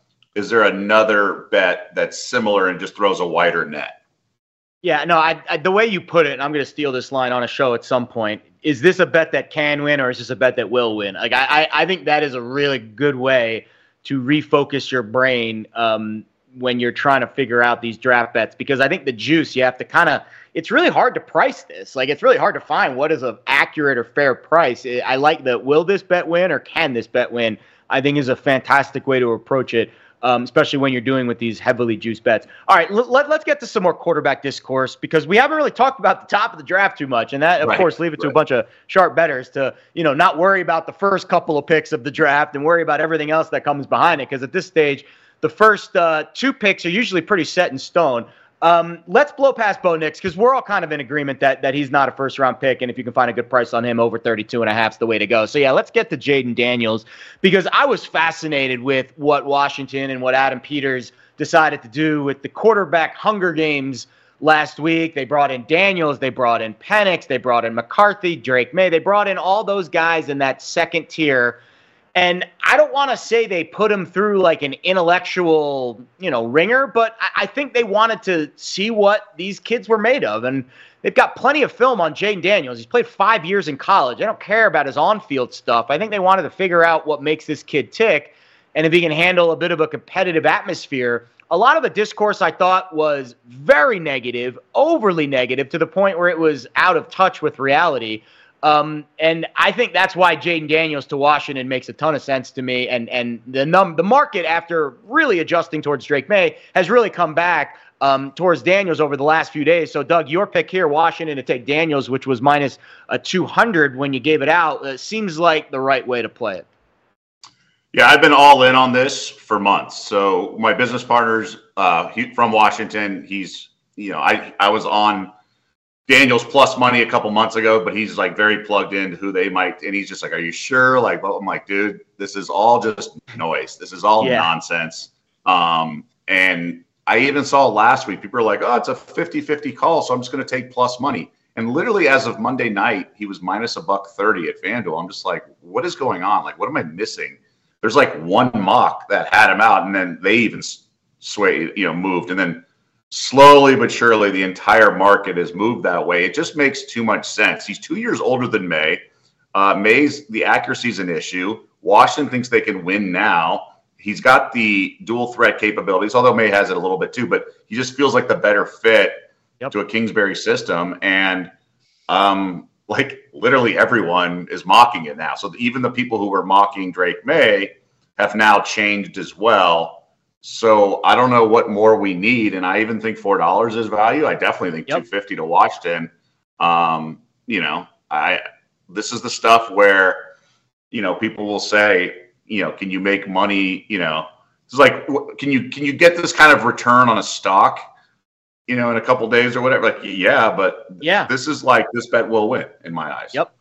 C: another bet that's similar and just throws a wider net?
A: Yeah, no, I the way you put it, and I'm going to steal this line on a show at some point, is this a bet that can win, or is this a bet that will win? Like, I think that is a really good way to refocus your brain when you're trying to figure out these draft bets, because I think the juice, you have to it's really hard to price this. Like, it's really hard to find what is an accurate or fair price. I like the, will this bet win or can this bet win? I think is a fantastic way to approach it. Especially when you're doing with these heavily juiced bets. All right, let's get to some more quarterback discourse, because we haven't really talked about the top of the draft too much, and that, of course, leave it to a bunch of sharp bettors to, not worry about the first couple of picks of the draft and worry about everything else that comes behind it, because at this stage, the first 2 picks are usually pretty set in stone. Let's blow past Bo Nix, because we're all kind of in agreement that he's not a first-round pick, and if you can find a good price on him, over 32.5 is the way to go. So, yeah, let's get to Jayden Daniels, because I was fascinated with what Washington and what Adam Peters decided to do with the quarterback Hunger Games last week. They brought in Daniels. They brought in Penix. They brought in McCarthy, Drake May. They brought in all those guys in that second tier. And I don't want to say they put him through like an intellectual, ringer, but I think they wanted to see what these kids were made of. And they've got plenty of film on Jayden Daniels. He's played 5 years in college. I don't care about his on-field stuff. I think they wanted to figure out what makes this kid tick and if he can handle a bit of a competitive atmosphere. A lot of the discourse I thought was very negative, overly negative, to the point where it was out of touch with reality. And I think that's why Jayden Daniels to Washington makes a ton of sense to me. And the market, after really adjusting towards Drake May, has really come back towards Daniels over the last few days. So, Doug, your pick here, Washington to take Daniels, which was minus 200 when you gave it out, seems like the right way to play it.
C: Yeah, I've been all in on this for months. So my business partner's from Washington. He's, I was on Daniels plus money a couple months ago, but he's like very plugged into who they might, and he's just like, "Are you sure?" Like, well, I'm like, dude, this is all just noise. This is all nonsense. And I even saw last week, people are like, "Oh, it's a 50-50 call, so I'm just going to take plus money." And literally, as of Monday night, he was minus $130 at FanDuel. I'm just like, what is going on? Like, what am I missing? There's like one mock that had him out, and then they even moved, and then slowly but surely, the entire market has moved that way. It just makes too much sense. He's 2 years older than May. May's, the accuracy is an issue. Washington thinks they can win now. He's got the dual threat capabilities, although May has it a little bit too, but he just feels like the better fit to a Kingsbury system. And like literally everyone is mocking it now. So even the people who were mocking Drake May have now changed as well. So I don't know what more we need, and I even think $4 is value. I definitely think $250 to Washington. This is the stuff where people will say, can you make money? It's like, can you get this kind of return on a stock, in a couple days or whatever? Like, but this is like, this bet will win in my eyes.
A: Yep.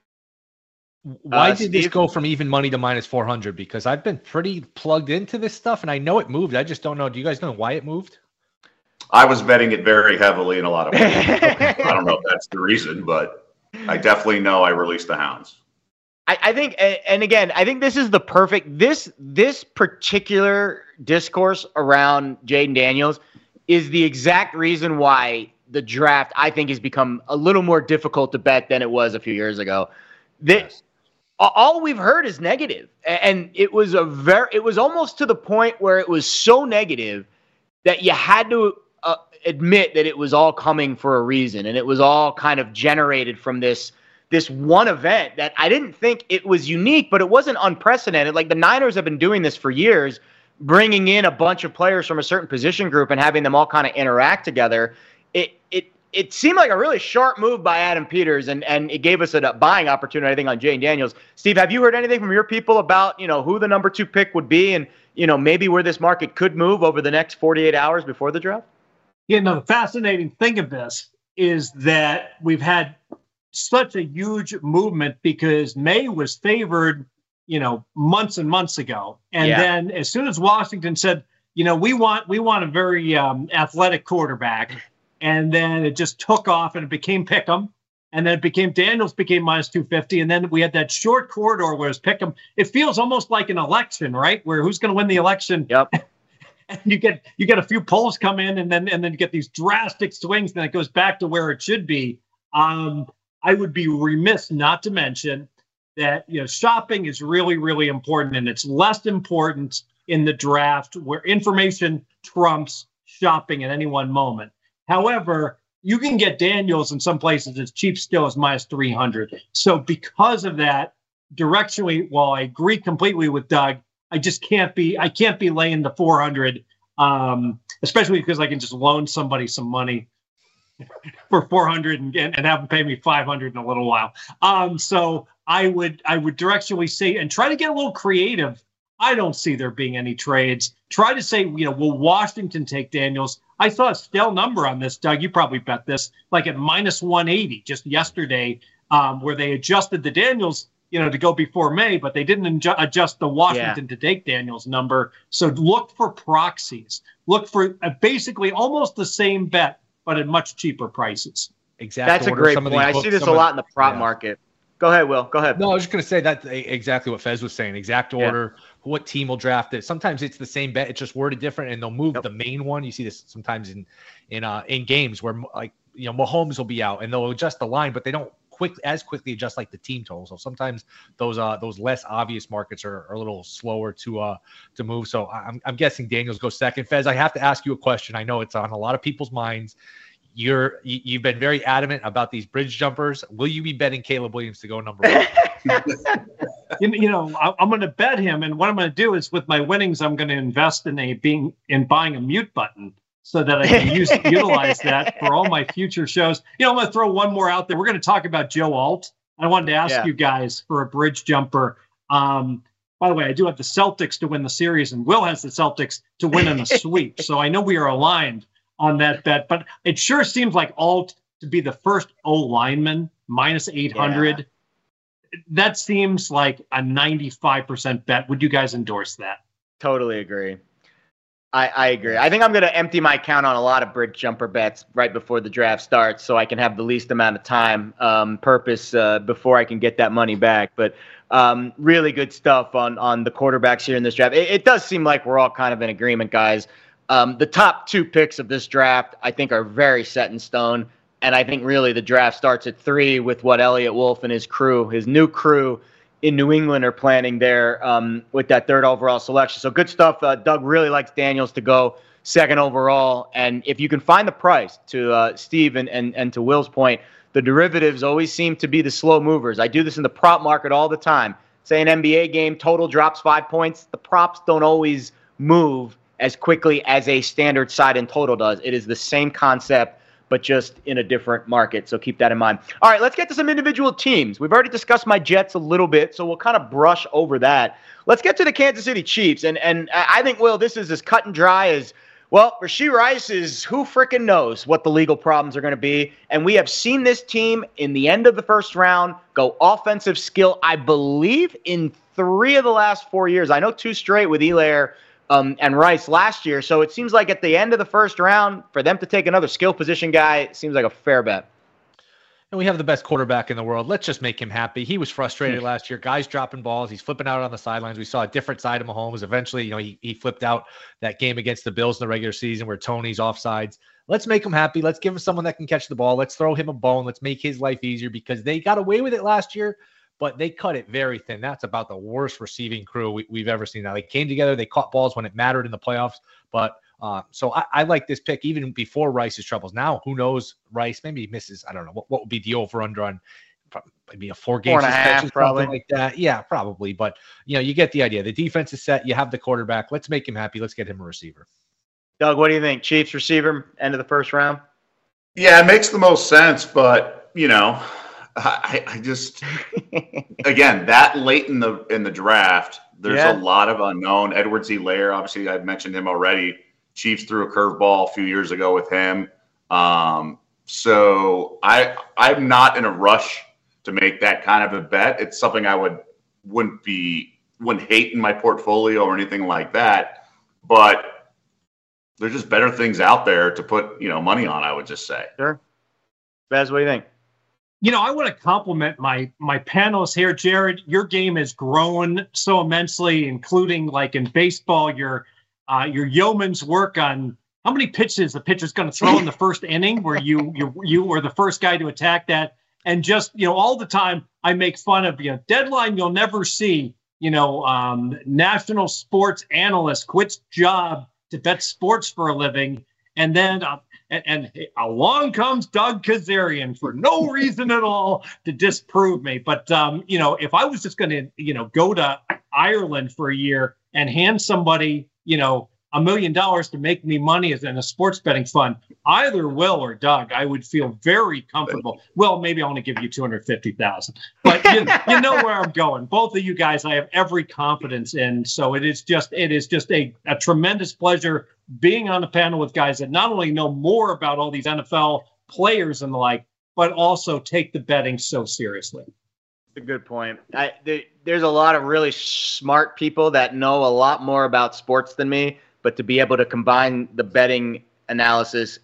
D: Why did this go from even money to minus 400? Because I've been pretty plugged into this stuff, and I know it moved. I just don't know. Do you guys know why it moved?
C: I was betting it very heavily in a lot of ways. I don't know if that's the reason, but I definitely know I released the hounds.
A: I think, and again, I think this is the perfect, this particular discourse around Jayden Daniels is the exact reason why the draft, I think, has become a little more difficult to bet than it was a few years ago. All we've heard is negative, and it was almost to the point where it was so negative that you had to admit that it was all coming for a reason, and it was all kind of generated from this one event that I didn't think it was unique, but it wasn't unprecedented. Like, the Niners have been doing this for years, bringing in a bunch of players from a certain position group and having them all kind of interact together. It seemed like a really sharp move by Adam Peters, and it gave us a buying opportunity, I think, on Jayden Daniels. Steve, have you heard anything from your people about, who the number 2 pick would be and, maybe where this market could move over the next 48 hours before the draft?
B: The fascinating thing of this is that we've had such a huge movement because May was favored, months and months ago. And then as soon as Washington said, we want a very athletic quarterback, and then it just took off and it became Pick'em. And then it became Daniels became minus 250. And then we had that short corridor where it was Pick'em. It feels almost like an election, right? Where who's going to win the election?
A: Yep.
B: And you get a few polls come in, and then you get these drastic swings, and it goes back to where it should be. I would be remiss not to mention that shopping is really, really important, and it's less important in the draft where information trumps shopping at any one moment. However, you can get Daniels in some places as cheap still as minus 300. So because of that, directionally, while I agree completely with Doug, I can't be laying the 400, especially because I can just loan somebody some money for 400 and have them pay me 500 in a little while. So I would directionally say, and try to get a little creative. I don't see there being any trades. Try to say, will Washington take Daniels? I saw a stale number on this, Doug. You probably bet this, like at minus 180 just yesterday, where they adjusted the Daniels, to go before May, but they didn't adjust the Washington to take Daniels number. So look for proxies. Look for basically almost the same bet but at much cheaper prices.
D: Exact
A: That's
D: order.
A: a great
D: Some of
A: point.
D: these
A: I see
D: books-
A: this a lot in the prop
D: yeah.
A: market. Go ahead, Will. Go ahead.
D: No, I was just going to say that exactly what Fez was saying. Exact order, what team will draft it. Sometimes it's the same bet, it's just worded different, and they'll move the main one. You see this sometimes in games where, like, you know, Mahomes will be out and they'll adjust the line, but they don't as quickly adjust like the team total. So sometimes those less obvious markets are a little slower to move. So I'm guessing Daniels goes second. Fez, I have to ask you a question. I know it's on a lot of people's minds. You've been very adamant about these bridge jumpers. Will you be betting Caleb Williams to go number one?
B: You know, I'm going to bet him, and what I'm going to do is with my winnings, I'm going to invest in buying a mute button so that I can utilize that for all my future shows. You know, I'm going to throw one more out there. We're going to talk about Joe Alt. I wanted to ask you guys for a bridge jumper. By the way, I do have the Celtics to win the series, and Will has the Celtics to win in the sweep. So I know we are aligned on that bet, but it sure seems like Alt to be the first O lineman minus 800. Yeah. That seems like a 95% bet. Would you guys endorse that?
A: Totally agree. I agree. I think I'm going to empty my account on a lot of bridge jumper bets right before the draft starts so I can have the least amount of time before I can get that money back. But really good stuff on the quarterbacks here in this draft. It does seem like we're all kind of in agreement, guys. The top two picks of this draft, I think, are very set in stone. And I think really the draft starts at 3 with what Elliott Wolf and his new crew in New England are planning there with that 3rd overall selection. So good stuff. Doug really likes Daniels to go 2nd overall. And if you can find the price, to Steve and to Will's point, the derivatives always seem to be the slow movers. I do this in the prop market all the time. Say an NBA game, total drops 5 points. The props don't always move as quickly as a standard side and total does. It is the same concept, but just in a different market. So keep that in mind. All right, let's get to some individual teams. We've already discussed my Jets a little bit, so we'll kind of brush over that. Let's get to the Kansas City Chiefs. And I think, Will, this is as cut and dry as, well, Rashee Rice is who frickin' knows what the legal problems are going to be. And we have seen this team in the end of the first round go offensive skill, I believe, in 3 of the last 4 years. I know 2 straight with Helaire and Rice last year. So it seems like at the end of the first round, for them to take another skill position guy, seems like a fair bet.
D: And we have the best quarterback in the world. Let's just make him happy. He was frustrated last year. Guys dropping balls. He's flipping out on the sidelines. We saw a different side of Mahomes. Eventually, you know, he flipped out that game against the Bills in the regular season where Tony's offsides. Let's make him happy. Let's give him someone that can catch the ball. Let's throw him a bone. Let's make his life easier because they got away with it last year, but they cut it very thin. That's about the worst receiving crew we've ever seen. Now, they came together. They caught balls when it mattered in the playoffs, but so I like this pick even before Rice's troubles. Now, who knows? Rice maybe he misses. I don't know. What would be the over-under on maybe a 4-game suspension, something like that? Yeah, probably. But, you know, you get the idea. The defense is set. You have the quarterback. Let's make him happy. Let's get him a receiver.
A: Doug, what do you think? Chiefs receiver, end of the first round?
C: Yeah, it makes the most sense. But, you know, I just, again, that late in the draft, there's a lot of unknown. Edwards-Helaire, obviously, I've mentioned him already. Chiefs threw a curveball a few years ago with him. So I'm not in a rush to make that kind of a bet. It's something I wouldn't hate in my portfolio or anything like that. But there's just better things out there to put, you know, money on, I would just say.
A: Sure. Baz, what do you think?
B: You know, I want to compliment my panelists here. Jared, your game has grown so immensely, including like in baseball, your yeoman's work on how many pitches the pitcher's going to throw in the first inning where you were the first guy to attack that. And just, you know, all the time I make fun of, you know, deadline you'll never see, you know, national sports analyst quits job to bet sports for a living. And then and along comes Doug Kazarian for no reason at all to disprove me. But, you know, if I was just going to, you know, go to Ireland for a year and hand somebody, you know, $1 million to make me money as in a sports betting fund, either Will or Doug, I would feel very comfortable. Well, maybe I want to give you $250,000, but you know where I'm going. Both of you guys, I have every confidence in. So it is just a tremendous pleasure being on a panel with guys that not only know more about all these NFL players and the like, but also take the betting so seriously.
A: A good point. There's a lot of really smart people that know a lot more about sports than me, but to be able to combine the betting analysis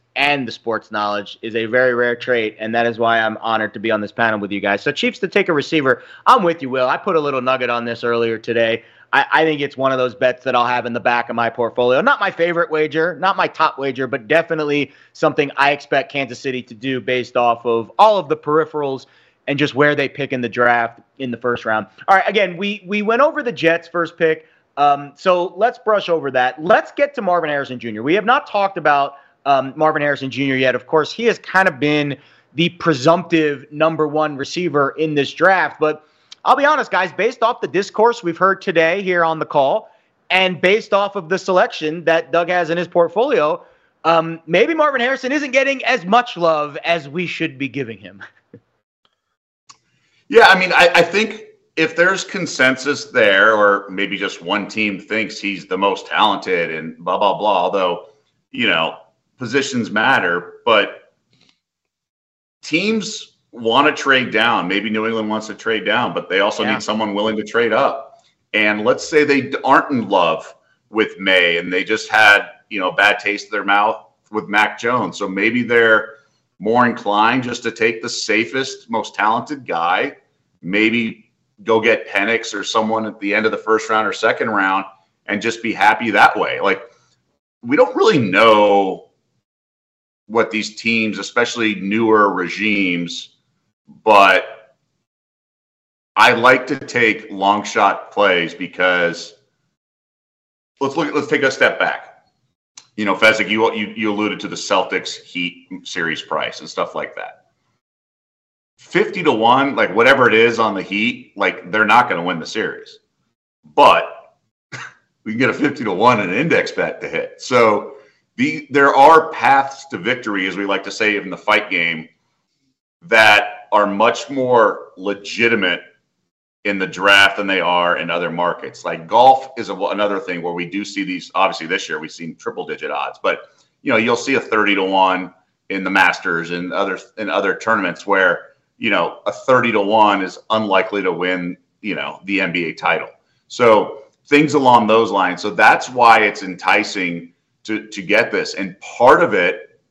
A: and the sports knowledge is a very rare trait, and that is why I'm honored to be on this panel with you guys. So Chiefs to take a receiver, I'm with you, Will. I put a little nugget on this earlier today. I think it's one of those bets that I'll have in the back of my portfolio. Not my favorite wager, not my top wager, but definitely something I expect Kansas City to do based off of all of the peripherals and just where they pick in the draft in the first round. All right, again, we went over the Jets' first pick, so let's brush over that. Let's get to Marvin Harrison Jr. We have not talked about Marvin Harrison Jr. yet. Of course, he has kind of been the presumptive number one receiver in this draft, but I'll be honest, guys, based off the discourse we've heard today here on the call and based off of the selection that Doug has in his portfolio, maybe Marvin Harrison isn't getting as much love as we should be giving him.
C: Yeah, I mean, I think if there's consensus there, or maybe just one team thinks he's the most talented and blah, blah, blah, although, positions matter, but teams want to trade down. Maybe New England wants to trade down, but they also need someone willing to trade up. And let's say they aren't in love with May and they just had, a bad taste in their mouth with Mac Jones. So maybe they're more inclined just to take the safest, most talented guy, maybe go get Penix or someone at the end of the first round or second round and just be happy that way. Like, we don't really know what these teams, especially newer regimes, but I like to take long shot plays because let's take a step back. Fezzik, you alluded to the Celtics Heat series price and stuff like that. 50-1, like whatever it is on the Heat, like they're not going to win the series, but we can get a 50-1 and an index bet to hit. So there are paths to victory, as we like to say in the fight game, that are much more legitimate in the draft than they are in other markets. Like golf is another thing where we do see these. Obviously, this year we've seen triple-digit odds, but you'll see a 30-1 in the Masters and other tournaments where a 30-1 is unlikely to win the NBA title. So things along those lines. So that's why it's enticing to get this. And part of it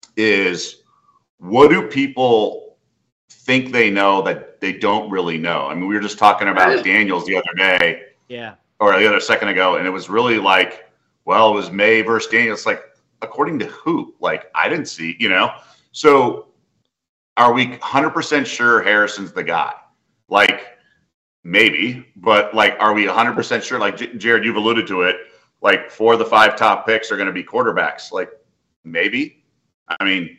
C: is, what do people think they know that they don't really know? I mean, we were just talking about Daniels the other day, or the other second ago, and it was really like, well, it was May versus Daniels. Like, according to who? Like, I didn't see, So are we 100% sure Harrison's the guy? Like, maybe, but like, are we 100% sure? Like, Jared, you've alluded to it. Like, 4 of the 5 top picks are going to be quarterbacks. Like, maybe. I mean,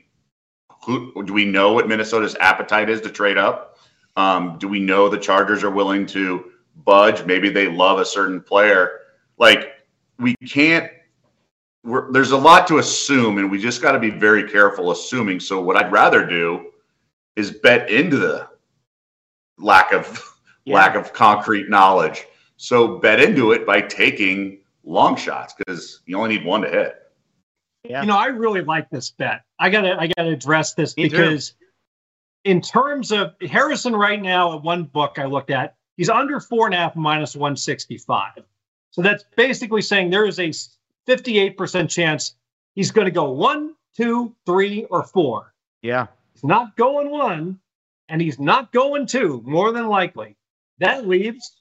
C: do we know what Minnesota's appetite is to trade up? Do we know the Chargers are willing to budge? Maybe they love a certain player. Like, we can't. There's a lot to assume, and we just got to be very careful assuming. So what I'd rather do is bet into the lack of concrete knowledge. So bet into it by taking long shots, because you only need one to hit.
B: Yeah. I really like this bet. I gotta address this because in terms of Harrison right now, at one book I looked at, he's under 4.5 minus 165. So that's basically saying there is a 58% chance he's going to go 1, 2, 3, or 4.
A: Yeah.
B: He's not going 1 and he's not going 2, more than likely. That leaves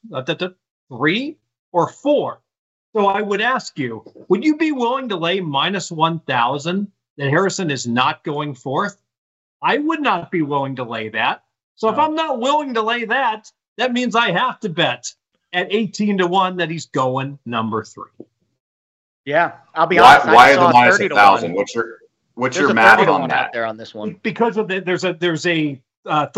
B: 3 or 4. So I would ask you, would you be willing to lay minus 1,000 that Harrison is not going 4th? I would not be willing to lay that. So if I'm not willing to lay that, that means I have to bet at 18-1 that he's going number 3.
A: Yeah, I'll be honest.
C: Why the minus 1,000? What's your math on that?
A: Out there on this one?
B: Because of there's like a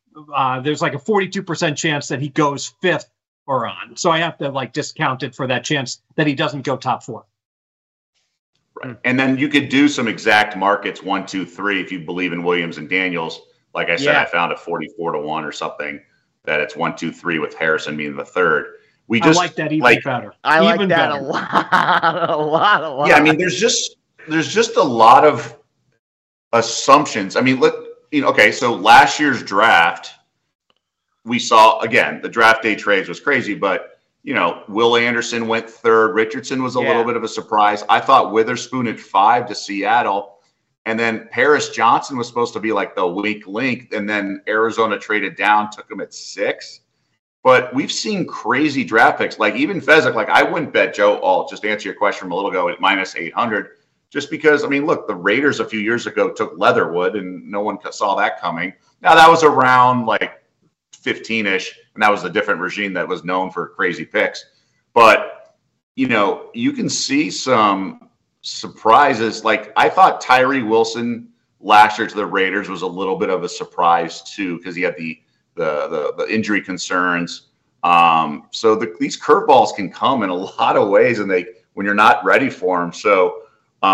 B: 42% chance that he goes 5th or on. So I have to discount it for that chance that he doesn't go top 4.
C: Right. And then you could do some exact markets 1, 2, 3 if you believe in Williams and Daniels. Like I said, I found a 44-1 or something that it's 1, 2, 3 with Harrison being the 3rd. I like that even better.
A: I like that better. a lot.
C: Yeah, I mean, there's just a lot of assumptions. I mean, okay, so last year's draft, we saw, again, the draft day trades was crazy, but, Will Anderson went 3rd. Richardson was a little bit of a surprise. I thought Witherspoon at 5 to Seattle. And then Paris Johnson was supposed to be like the weak link, and then Arizona traded down, took him at 6. But we've seen crazy draft picks, like even Fezzik. Like I wouldn't bet Joe Alt, just to answer your question from a little ago, at minus 800, just because, I mean, look, the Raiders a few years ago took Leatherwood, and no one saw that coming. Now that was around like 15-ish, and that was a different regime that was known for crazy picks. But, you know, you can see some surprises. Like I thought Tyree Wilson last year to the Raiders was a little bit of a surprise too, because he had the injury concerns. So these curveballs can come in a lot of ways, and when you're not ready for them. So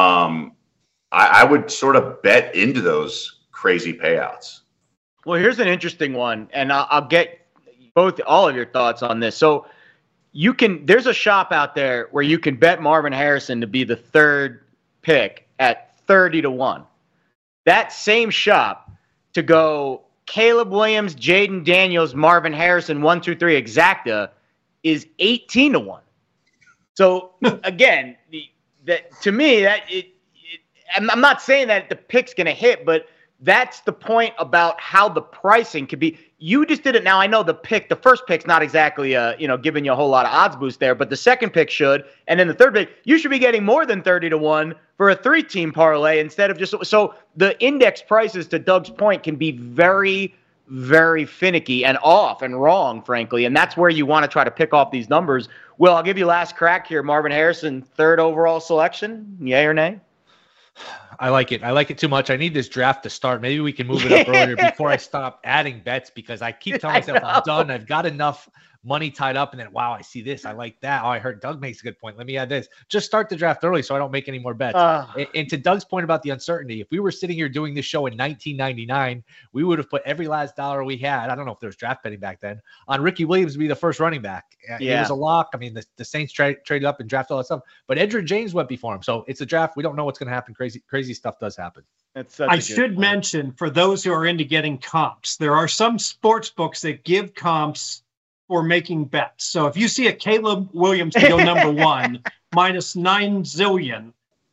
C: I would sort of bet into those crazy payouts.
A: Well, here's an interesting one, and I'll get all of your thoughts on this. So there's a shop out there where you can bet Marvin Harrison to be the 3rd pick at 30-1. That same shop to go Caleb Williams, Jaden Daniels, Marvin Harrison, 1, 2, 3 exacta is 18-1. So again, to me, I'm not saying that the pick's going to hit, but that's the point about how the pricing could be. You just did it. Now I know the first pick's not exactly giving you a whole lot of odds boost there, but the second pick should, and then the third pick, you should be getting more than 30-1 for a 3-team parlay instead of just. So the index prices, to Doug's point, can be very, very finicky and off and wrong, frankly, and that's where you want to try to pick off these numbers. Will, I'll give you last crack here. Marvin Harrison, 3rd overall selection, yay or nay?
D: I like it. I like it too much. I need this draft to start. Maybe we can move it up earlier before I stop adding bets, because I keep telling myself I'm done. I've got enough money tied up, and then, wow, I see this. I like that. Oh, I heard Doug makes a good point. Let me add this. Just start the draft early so I don't make any more bets. And to Doug's point about the uncertainty, if we were sitting here doing this show in 1999, we would have put every last dollar we had, I don't know if there was draft betting back then, on Ricky Williams to be the first running back. Yeah. It was a lock. I mean, the Saints traded up and drafted all that stuff, but Edgerrin James went before him. So it's a draft. We don't know what's going to happen. Crazy stuff does happen.
B: I should mention, for those who are into getting comps, there are some sports books that give comps for making bets. So if you see a Caleb Williams to go number 1 minus 9 zillion,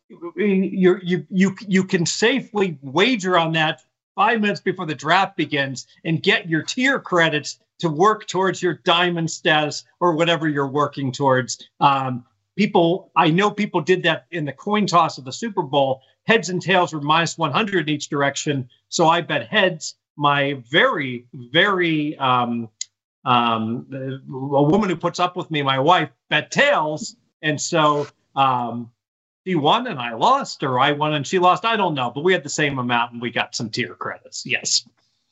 B: you can safely wager on that 5 minutes before the draft begins and get your tier credits to work towards your diamond status or whatever you're working towards. I know people did that in the coin toss of the Super Bowl. Heads and tails were minus 100 in each direction. So I bet heads. My very, very a woman who puts up with me, my wife, bet tails, and so she won and I lost, or I won and she lost. I don't know, but we had the same amount and we got some tier credits. Yes.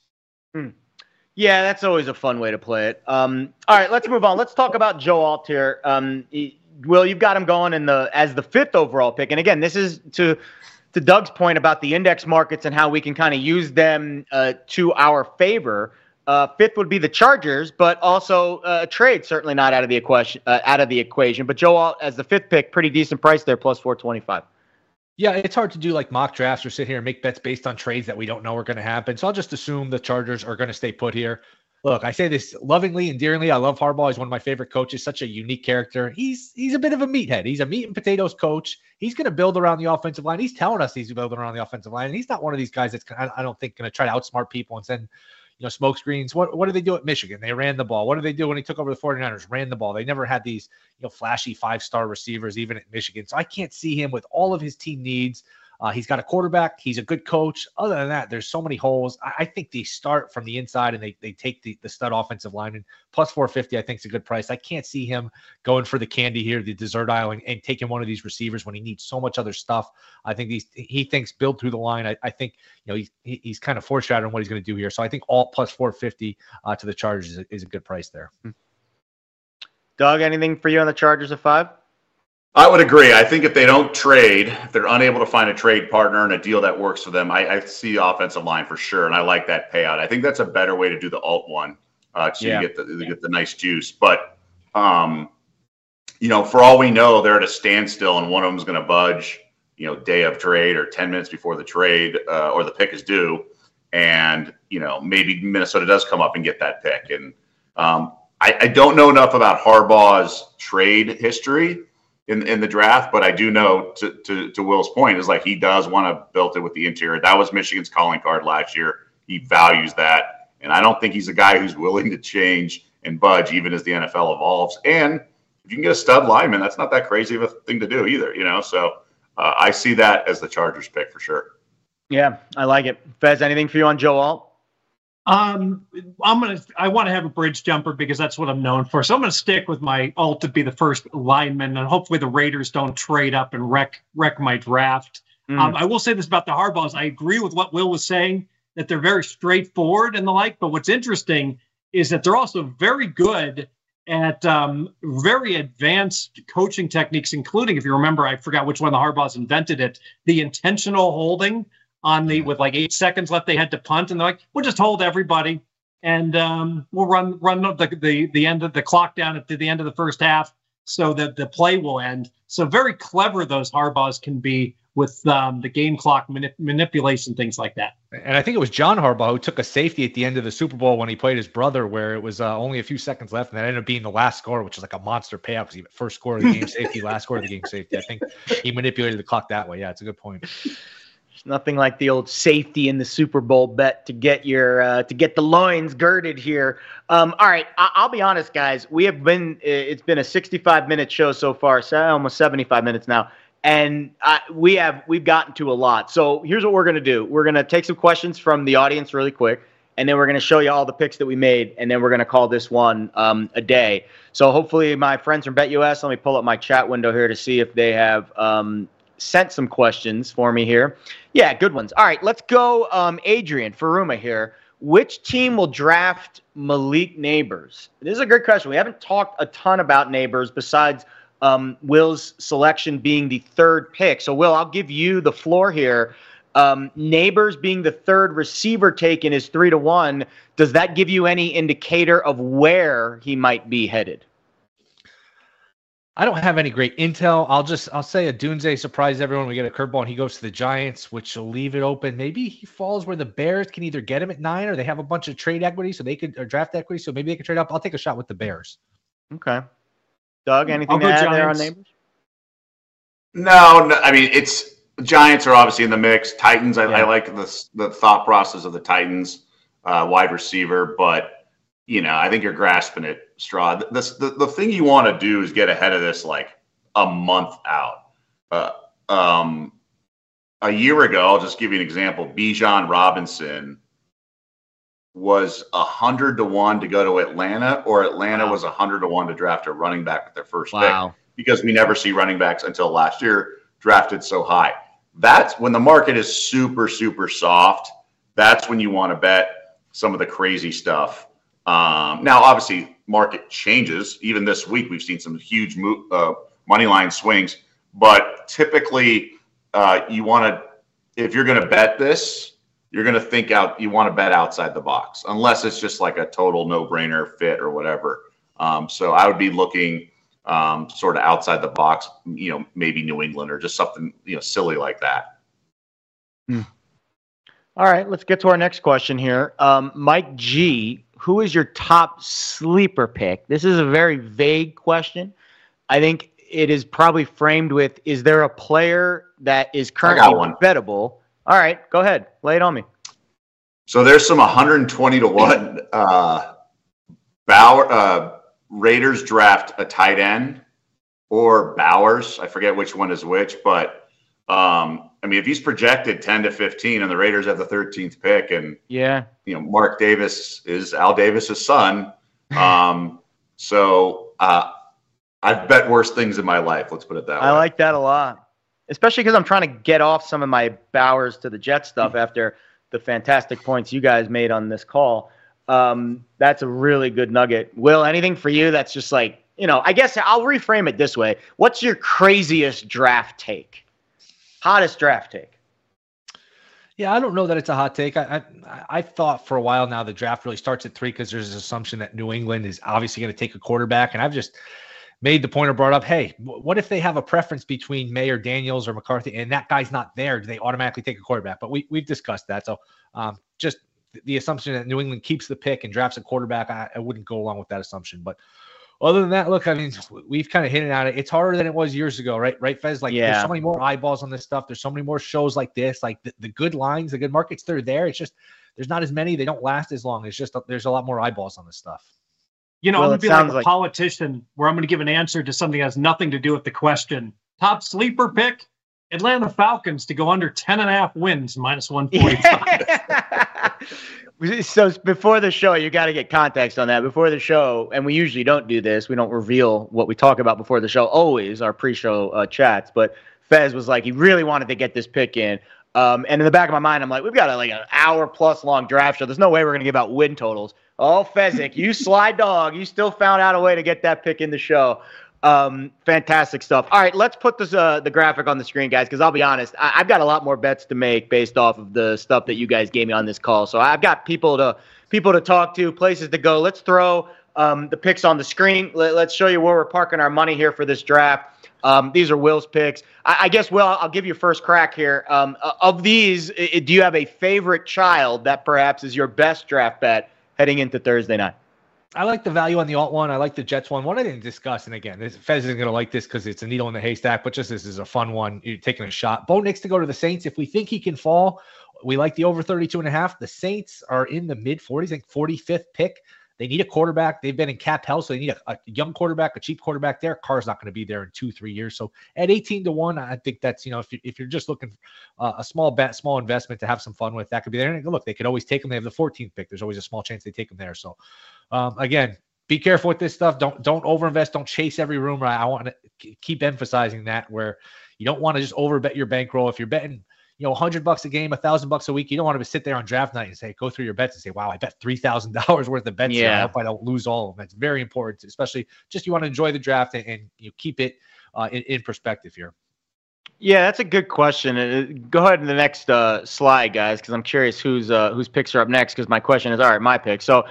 A: Yeah, that's always a fun way to play it. All right, let's move on. Let's talk about Joe Alt here. Will, you've got him going as the 5th overall pick, and again, this is to Doug's point about the index markets and how we can kind of use them to our favor. 5th would be the Chargers, but also a trade certainly not out of the equation. But Joe Alt as the 5th pick, pretty decent price there, plus 425.
D: Yeah, it's hard to do like mock drafts or sit here and make bets based on trades that we don't know are going to happen. So I'll just assume the Chargers are going to stay put here. Look, I say this lovingly and dearly. I love Harbaugh. He's one of my favorite coaches, such a unique character. He's a bit of a meathead. He's a meat and potatoes coach. He's going to build around the offensive line. He's telling us he's building around the offensive line. And he's not one of these guys that's, I don't think, going to try to outsmart people and send smoke screens. What did they do at Michigan? They ran the ball. What did they do when he took over the 49ers? Ran the ball. They never had these, flashy 5-star receivers, even at Michigan. So I can't see him with all of his team needs. He's got a quarterback. He's a good coach. Other than that, there's so many holes. I think they start from the inside and they take the stud offensive lineman. Plus 450, I think is a good price. I can't see him going for the candy here, the dessert aisle, and taking one of these receivers when he needs so much other stuff. I think he thinks build through the line. I think he's kind of foreshadowing what he's going to do here. So I think all plus 450 to the Chargers is a good price there.
A: Doug, anything for you on the Chargers at 5?
C: I would agree. I think if they don't trade, if they're unable to find a trade partner and a deal that works for them, I see the offensive line for sure, and I like that payout. I think that's a better way to do the alt one get the nice juice. But for all we know, they're at a standstill, and one of them is going to budge, day of trade or 10 minutes before the trade or the pick is due, and maybe Minnesota does come up and get that pick. And I don't know enough about Harbaugh's trade history. in the draft, but I do know to Will's point is like he does want to build it with the interior. That was Michigan's calling card last year. He values that, and I don't think he's a guy who's willing to change and budge even as the NFL evolves. And if you can get a stud lineman, that's not that crazy of a thing to do either, you know. So I see that as the Chargers pick for sure.
A: Yeah, I like it. Fez, anything for you on Joe Alt?
B: I want to have a bridge jumper because that's what I'm known for. So I'm going to stick with my Alt to be the first lineman, and hopefully the Raiders don't trade up and wreck my draft. I will say this about the Harbaughs. I agree with what Will was saying, that they're very straightforward and the like. But what's interesting is that they're also very good at very advanced coaching techniques, including, if you remember, I forgot which one of the Harbaughs invented it, the intentional holding on the, with like 8 seconds left, they had to punt, and they're like, we'll just hold everybody, and we'll run the end of the clock down at the end of the first half so that the play will end. So very clever those Harbaughs can be with the game clock manipulation, things like that.
D: And I think it was John Harbaugh who took a safety at the end of the Super Bowl when he played his brother, where it was only a few seconds left, and that ended up being the last score, which is like a monster payout because he first score of the game safety, last score of the game safety. I think he manipulated the clock that way. Yeah, it's a good point.
A: Nothing like the old safety in the Super Bowl bet to get your to get the loins girded here. All right, I'll be honest, guys. It's been a 65-minute show so far, so almost 75 minutes now, and we've gotten to a lot. So here's what we're gonna do: we're gonna take some questions from the audience really quick, and then we're gonna show you all the picks that we made, and then we're gonna call this one a day. So hopefully, my friends from BetUS, let me pull up my chat window here to see if they have sent some questions for me here. Yeah, good ones. All right, let's go. Adrian Faruma here. Which team will draft Malik Nabers? This is a good question. We haven't talked a ton about Nabers besides Will's selection being the third pick. So, Will, I'll give you the floor here. Nabers being the third receiver taken is 3-1. Does that give you any indicator of where he might be headed?
D: I don't have any great intel. I'll say Odunze surprised everyone. We get a curveball and he goes to the Giants, which will leave it open. Maybe he falls where the Bears can either get him at 9 or they have a bunch of trade equity, so they could, or draft equity, so maybe they could trade up. I'll take a shot with the Bears.
A: Okay. Doug, anything to add there on Nabers?
C: No, I mean, it's Giants are obviously in the mix. Titans, I like the thought process of the Titans wide receiver, but I think you're grasping at straw. The thing you want to do is get ahead of this like a month out. A year ago, I'll just give you an example. Bijan Robinson was 100-1 to go to Atlanta, or Atlanta was 100-1 to draft a running back with their first pick, because we never see running backs until last year drafted so high. That's when the market is super, super soft. That's when you want to bet some of the crazy stuff. Now, obviously, market changes. Even this week, we've seen some huge money line swings. But typically, you want to, if you're going to bet this, you're going to think out. You want to bet outside the box, unless it's just like a total no-brainer fit or whatever. So I would be looking sort of outside the box. Maybe New England or just something silly like that.
A: All right, let's get to our next question here. Mike G, who is your top sleeper pick? This is a very vague question. I think it is probably framed with, is there a player that is currently bettable? All right, go ahead. Lay it on me.
C: So there's some 120-1 Raiders draft a tight end or Bowers. I forget which one is which, but if he's projected 10 to 15 and the Raiders have the 13th pick, and Mark Davis is Al Davis's son. So I've bet worse things in my life. Let's put it that way.
A: I like that a lot, especially because I'm trying to get off some of my Bowers to the Jets stuff after the fantastic points you guys made on this call. That's a really good nugget. Will, anything for you that's just like, I guess I'll reframe it this way. What's your craziest draft take? Hottest draft take?
D: Yeah, I don't know that it's a hot take. I thought for a while now the draft really starts at 3 because there's an assumption that New England is obviously going to take a quarterback. And I've just made the point or brought up, hey, what if they have a preference between May or Daniels or McCarthy and that guy's not there? Do they automatically take a quarterback? But we've discussed that. So just the assumption that New England keeps the pick and drafts a quarterback, I wouldn't go along with that assumption. But Other than that, look, I mean, we've kind of hinted at it. It's harder than it was years ago, right? Right, Fez? Like, there's so many more eyeballs on this stuff. There's so many more shows like this. Like, the good lines, the good markets, they're there. It's just there's not as many. They don't last as long. It's just there's a lot more eyeballs on this stuff.
B: I'm going to be like a politician where I'm going to give an answer to something that has nothing to do with the question. Top sleeper pick, Atlanta Falcons to go under 10.5 wins, minus 145.
A: So before the show, you got to get context on that. Before the show, and we usually don't do this. We don't reveal what we talk about before the show, always our pre-show chats. But Fez was like, he really wanted to get this pick in. And in the back of my mind, I'm like, we've got an hour-plus long draft show. There's no way we're going to give out win totals. Oh, Fezzik, you sly dog. You still found out a way to get that pick in the show. Fantastic stuff. All right, let's put this the graphic on the screen, guys, because I'll be honest, I've got a lot more bets to make based off of the stuff that you guys gave me on this call. So I've got people to talk to, places to go. Let's throw the picks on the screen. Let's show you where we're parking our money here for this draft. These are Will's picks. I guess, Will, I'll give you first crack here. Of these, do you have a favorite child that perhaps is your best draft bet heading into Thursday night?
D: I like the value on the alt one. I like the Jets one. One I didn't discuss, and again, Fez isn't going to like this because it's a needle in the haystack, but just this is a fun one. You're taking a shot. Bo Nix to go to the Saints. If we think he can fall, we like the over 32.5. The Saints are in the mid-40s, like 45th pick. They need a quarterback. They've been in cap hell, so they need a young quarterback, a cheap quarterback there. Carr's not going to be there in 2-3 years. So at 18-1, I think that's, if you're just looking a small bet, small investment to have some fun with, that could be there. And look, they could always take them. They have the 14th pick. There's always a small chance they take them there. So again, be careful with this stuff. Don't overinvest. Don't chase every rumor. I want to keep emphasizing that, where you don't want to just overbet your bankroll. If you're betting, $100 a game, $1,000 a week, you don't want to sit there on draft night and say, go through your bets and say, wow, I bet $3,000 worth of bets. Yeah. I hope I don't lose all of them. It's very important, especially just you want to enjoy the draft and you keep it in perspective here.
A: Yeah, that's a good question. Go ahead to the next slide, guys, because I'm curious whose picks are up next. Because my question is, all right, my pick. So,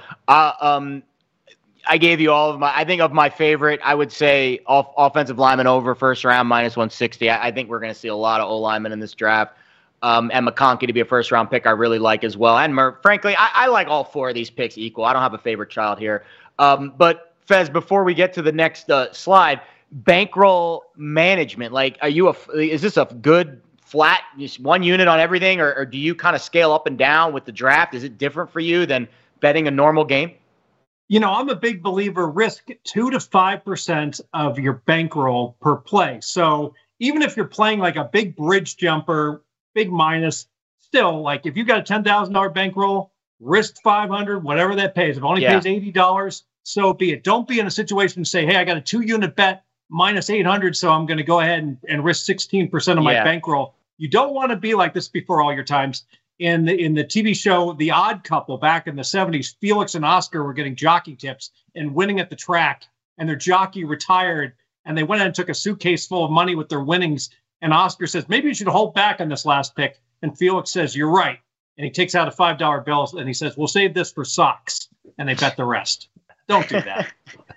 A: I gave you all of my favorite. I would say offensive lineman over first round minus 160. I think we're going to see a lot of O linemen in this draft. And McConkey to be a first round pick, I really like as well. And frankly, I like all four of these picks equal. I don't have a favorite child here. But Fez, before we get to the next slide, bankroll management. Like, is this a good flat, just one unit on everything, or do you kind of scale up and down with the draft? Is it different for you than betting a normal game?
B: I'm a big believer, risk 2 to 5% of your bankroll per play. So even if you're playing like a big bridge jumper, big minus, still, like if you got a $10,000 bankroll, risk 500, whatever that pays. If it only pays $80, so be it. Don't be in a situation to say, hey, I got a 2-unit bet minus 800, so I'm going to go ahead and risk 16% of my bankroll. You don't want to be like this before all your times. In the TV show The Odd Couple back in the 70s, Felix and Oscar were getting jockey tips and winning at the track, and their jockey retired, and they went out and took a suitcase full of money with their winnings. And Oscar says, maybe you should hold back on this last pick. And Felix says, you're right. And he takes out a $5 bill and he says, we'll save this for socks. And they bet the rest. Don't do that.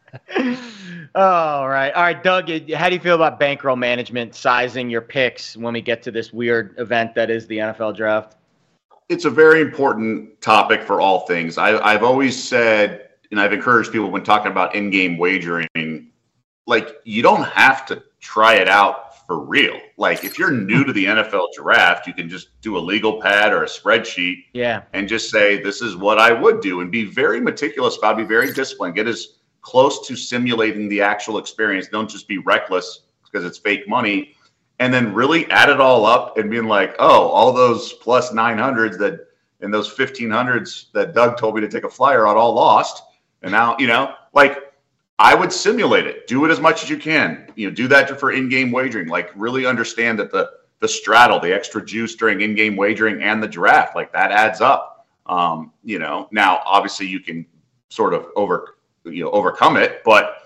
A: All right, Doug, how do you feel about bankroll management, sizing your picks when we get to this weird event that is the NFL draft?
C: It's a very important topic for all things. I've always said, and I've encouraged people when talking about in-game wagering, like, you don't have to try it out for real. Like, if you're new to the NFL draft, you can just do a legal pad or a spreadsheet and just say, this is what I would do, and be very meticulous about it, be very disciplined, get as close to simulating the actual experience. Don't just be reckless because it's fake money, and then really add it all up and being like, oh, all those plus 900s that and those 1500s that Doug told me to take a flyer on all lost. And now, like, I would simulate it. Do it as much as you can. Do that for in-game wagering. Like, really understand that the straddle, the extra juice during in-game wagering and the draft, like, that adds up. Now obviously you can sort of overcome it, but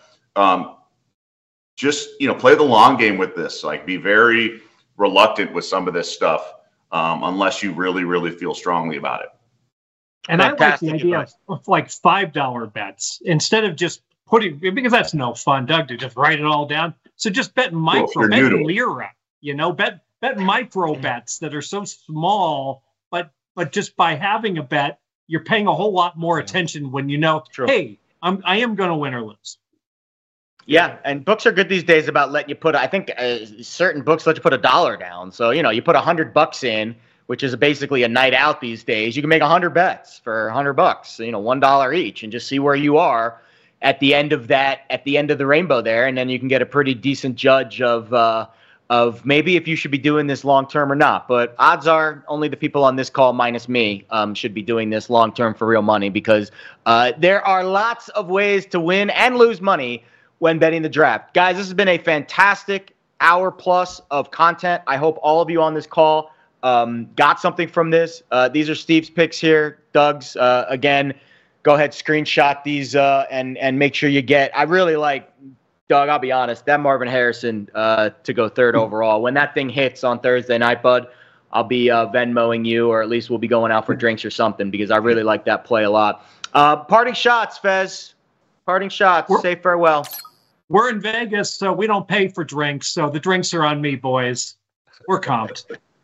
C: just play the long game with this. Like, be very reluctant with some of this stuff unless you really, really feel strongly about it.
B: And I like the idea of like $5 bets instead of just because that's no fun, Doug, to just write it all down. So just bet micro, bet lira, bet micro bets that are so small, but just by having a bet, you're paying a whole lot more attention when hey, I am going to win or lose.
A: Yeah, and books are good these days about letting you put. I think certain books let you put $1 down. So you put $100 in, which is basically a night out these days. You can make 100 bets for $100. $1 each, and just see where you are at the end of that, at the end of the rainbow there, and then you can get a pretty decent judge of maybe if you should be doing this long term or not. But odds are only the people on this call minus me should be doing this long term for real money, because there are lots of ways to win and lose money when betting the draft. Guys, this has been a fantastic hour plus of content. I hope all of you on this call got something from this. These are Steve's picks here. Doug's, again, go ahead, screenshot these and make sure you get. I really like, Doug, I'll be honest, that Marvin Harrison to go third overall. When that thing hits on Thursday night, bud, I'll be Venmoing you, or at least we'll be going out for drinks or something, because I really like that play a lot. Parting shots, Fez. Parting shots. Say farewell.
B: We're in Vegas, so we don't pay for drinks, so the drinks are on me, boys. We're comped.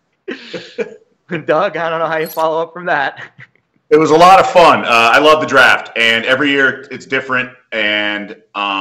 A: Doug, I don't know how you follow up from that.
C: It was a lot of fun. I love the draft, and every year it's different. And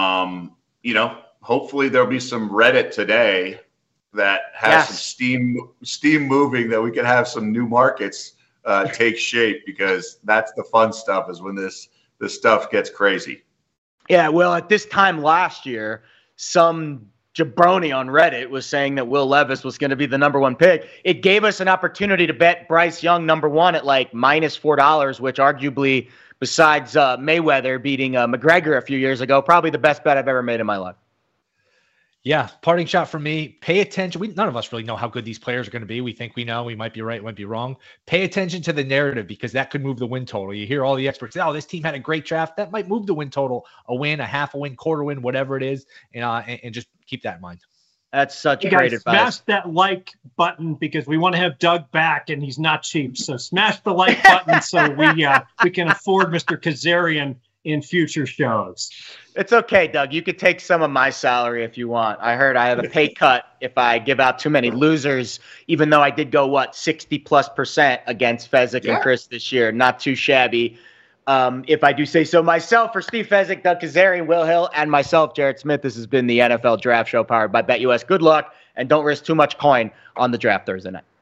C: hopefully there'll be some Reddit today that has some steam moving, that we can have some new markets take shape, because that's the fun stuff, is when this stuff gets crazy.
A: Yeah, well, at this time last year, some jabroni on Reddit was saying that Will Levis was going to be the number one pick. It gave us an opportunity to bet Bryce Young number one at like minus $4, which arguably, besides Mayweather beating McGregor a few years ago, probably the best bet I've ever made in my life.
D: Yeah, parting shot for me. Pay attention. None of us really know how good these players are going to be. We think we know. We might be right, might be wrong. Pay attention to the narrative, because that could move the win total. You hear all the experts say, oh, this team had a great draft. That might move the win total, a win, a half a win, quarter win, whatever it is, and just keep that in mind.
A: That's such great advice.
B: Smash that like button, because we want to have Doug back, and he's not cheap. So smash the like button so we can afford Mr. Kazarian in future shows.
A: It's okay, Doug. You could take some of my salary if you want. I heard I have a pay cut if I give out too many losers, even though I did go, 60+% against Fezzik and Chris this year. Not too shabby. If I do say so myself. For Steve Fezzik, Doug Kazarian, Will Hill, and myself, Jared Smith, this has been the NFL Draft Show powered by BetUS. Good luck, and don't risk too much coin on the draft Thursday night.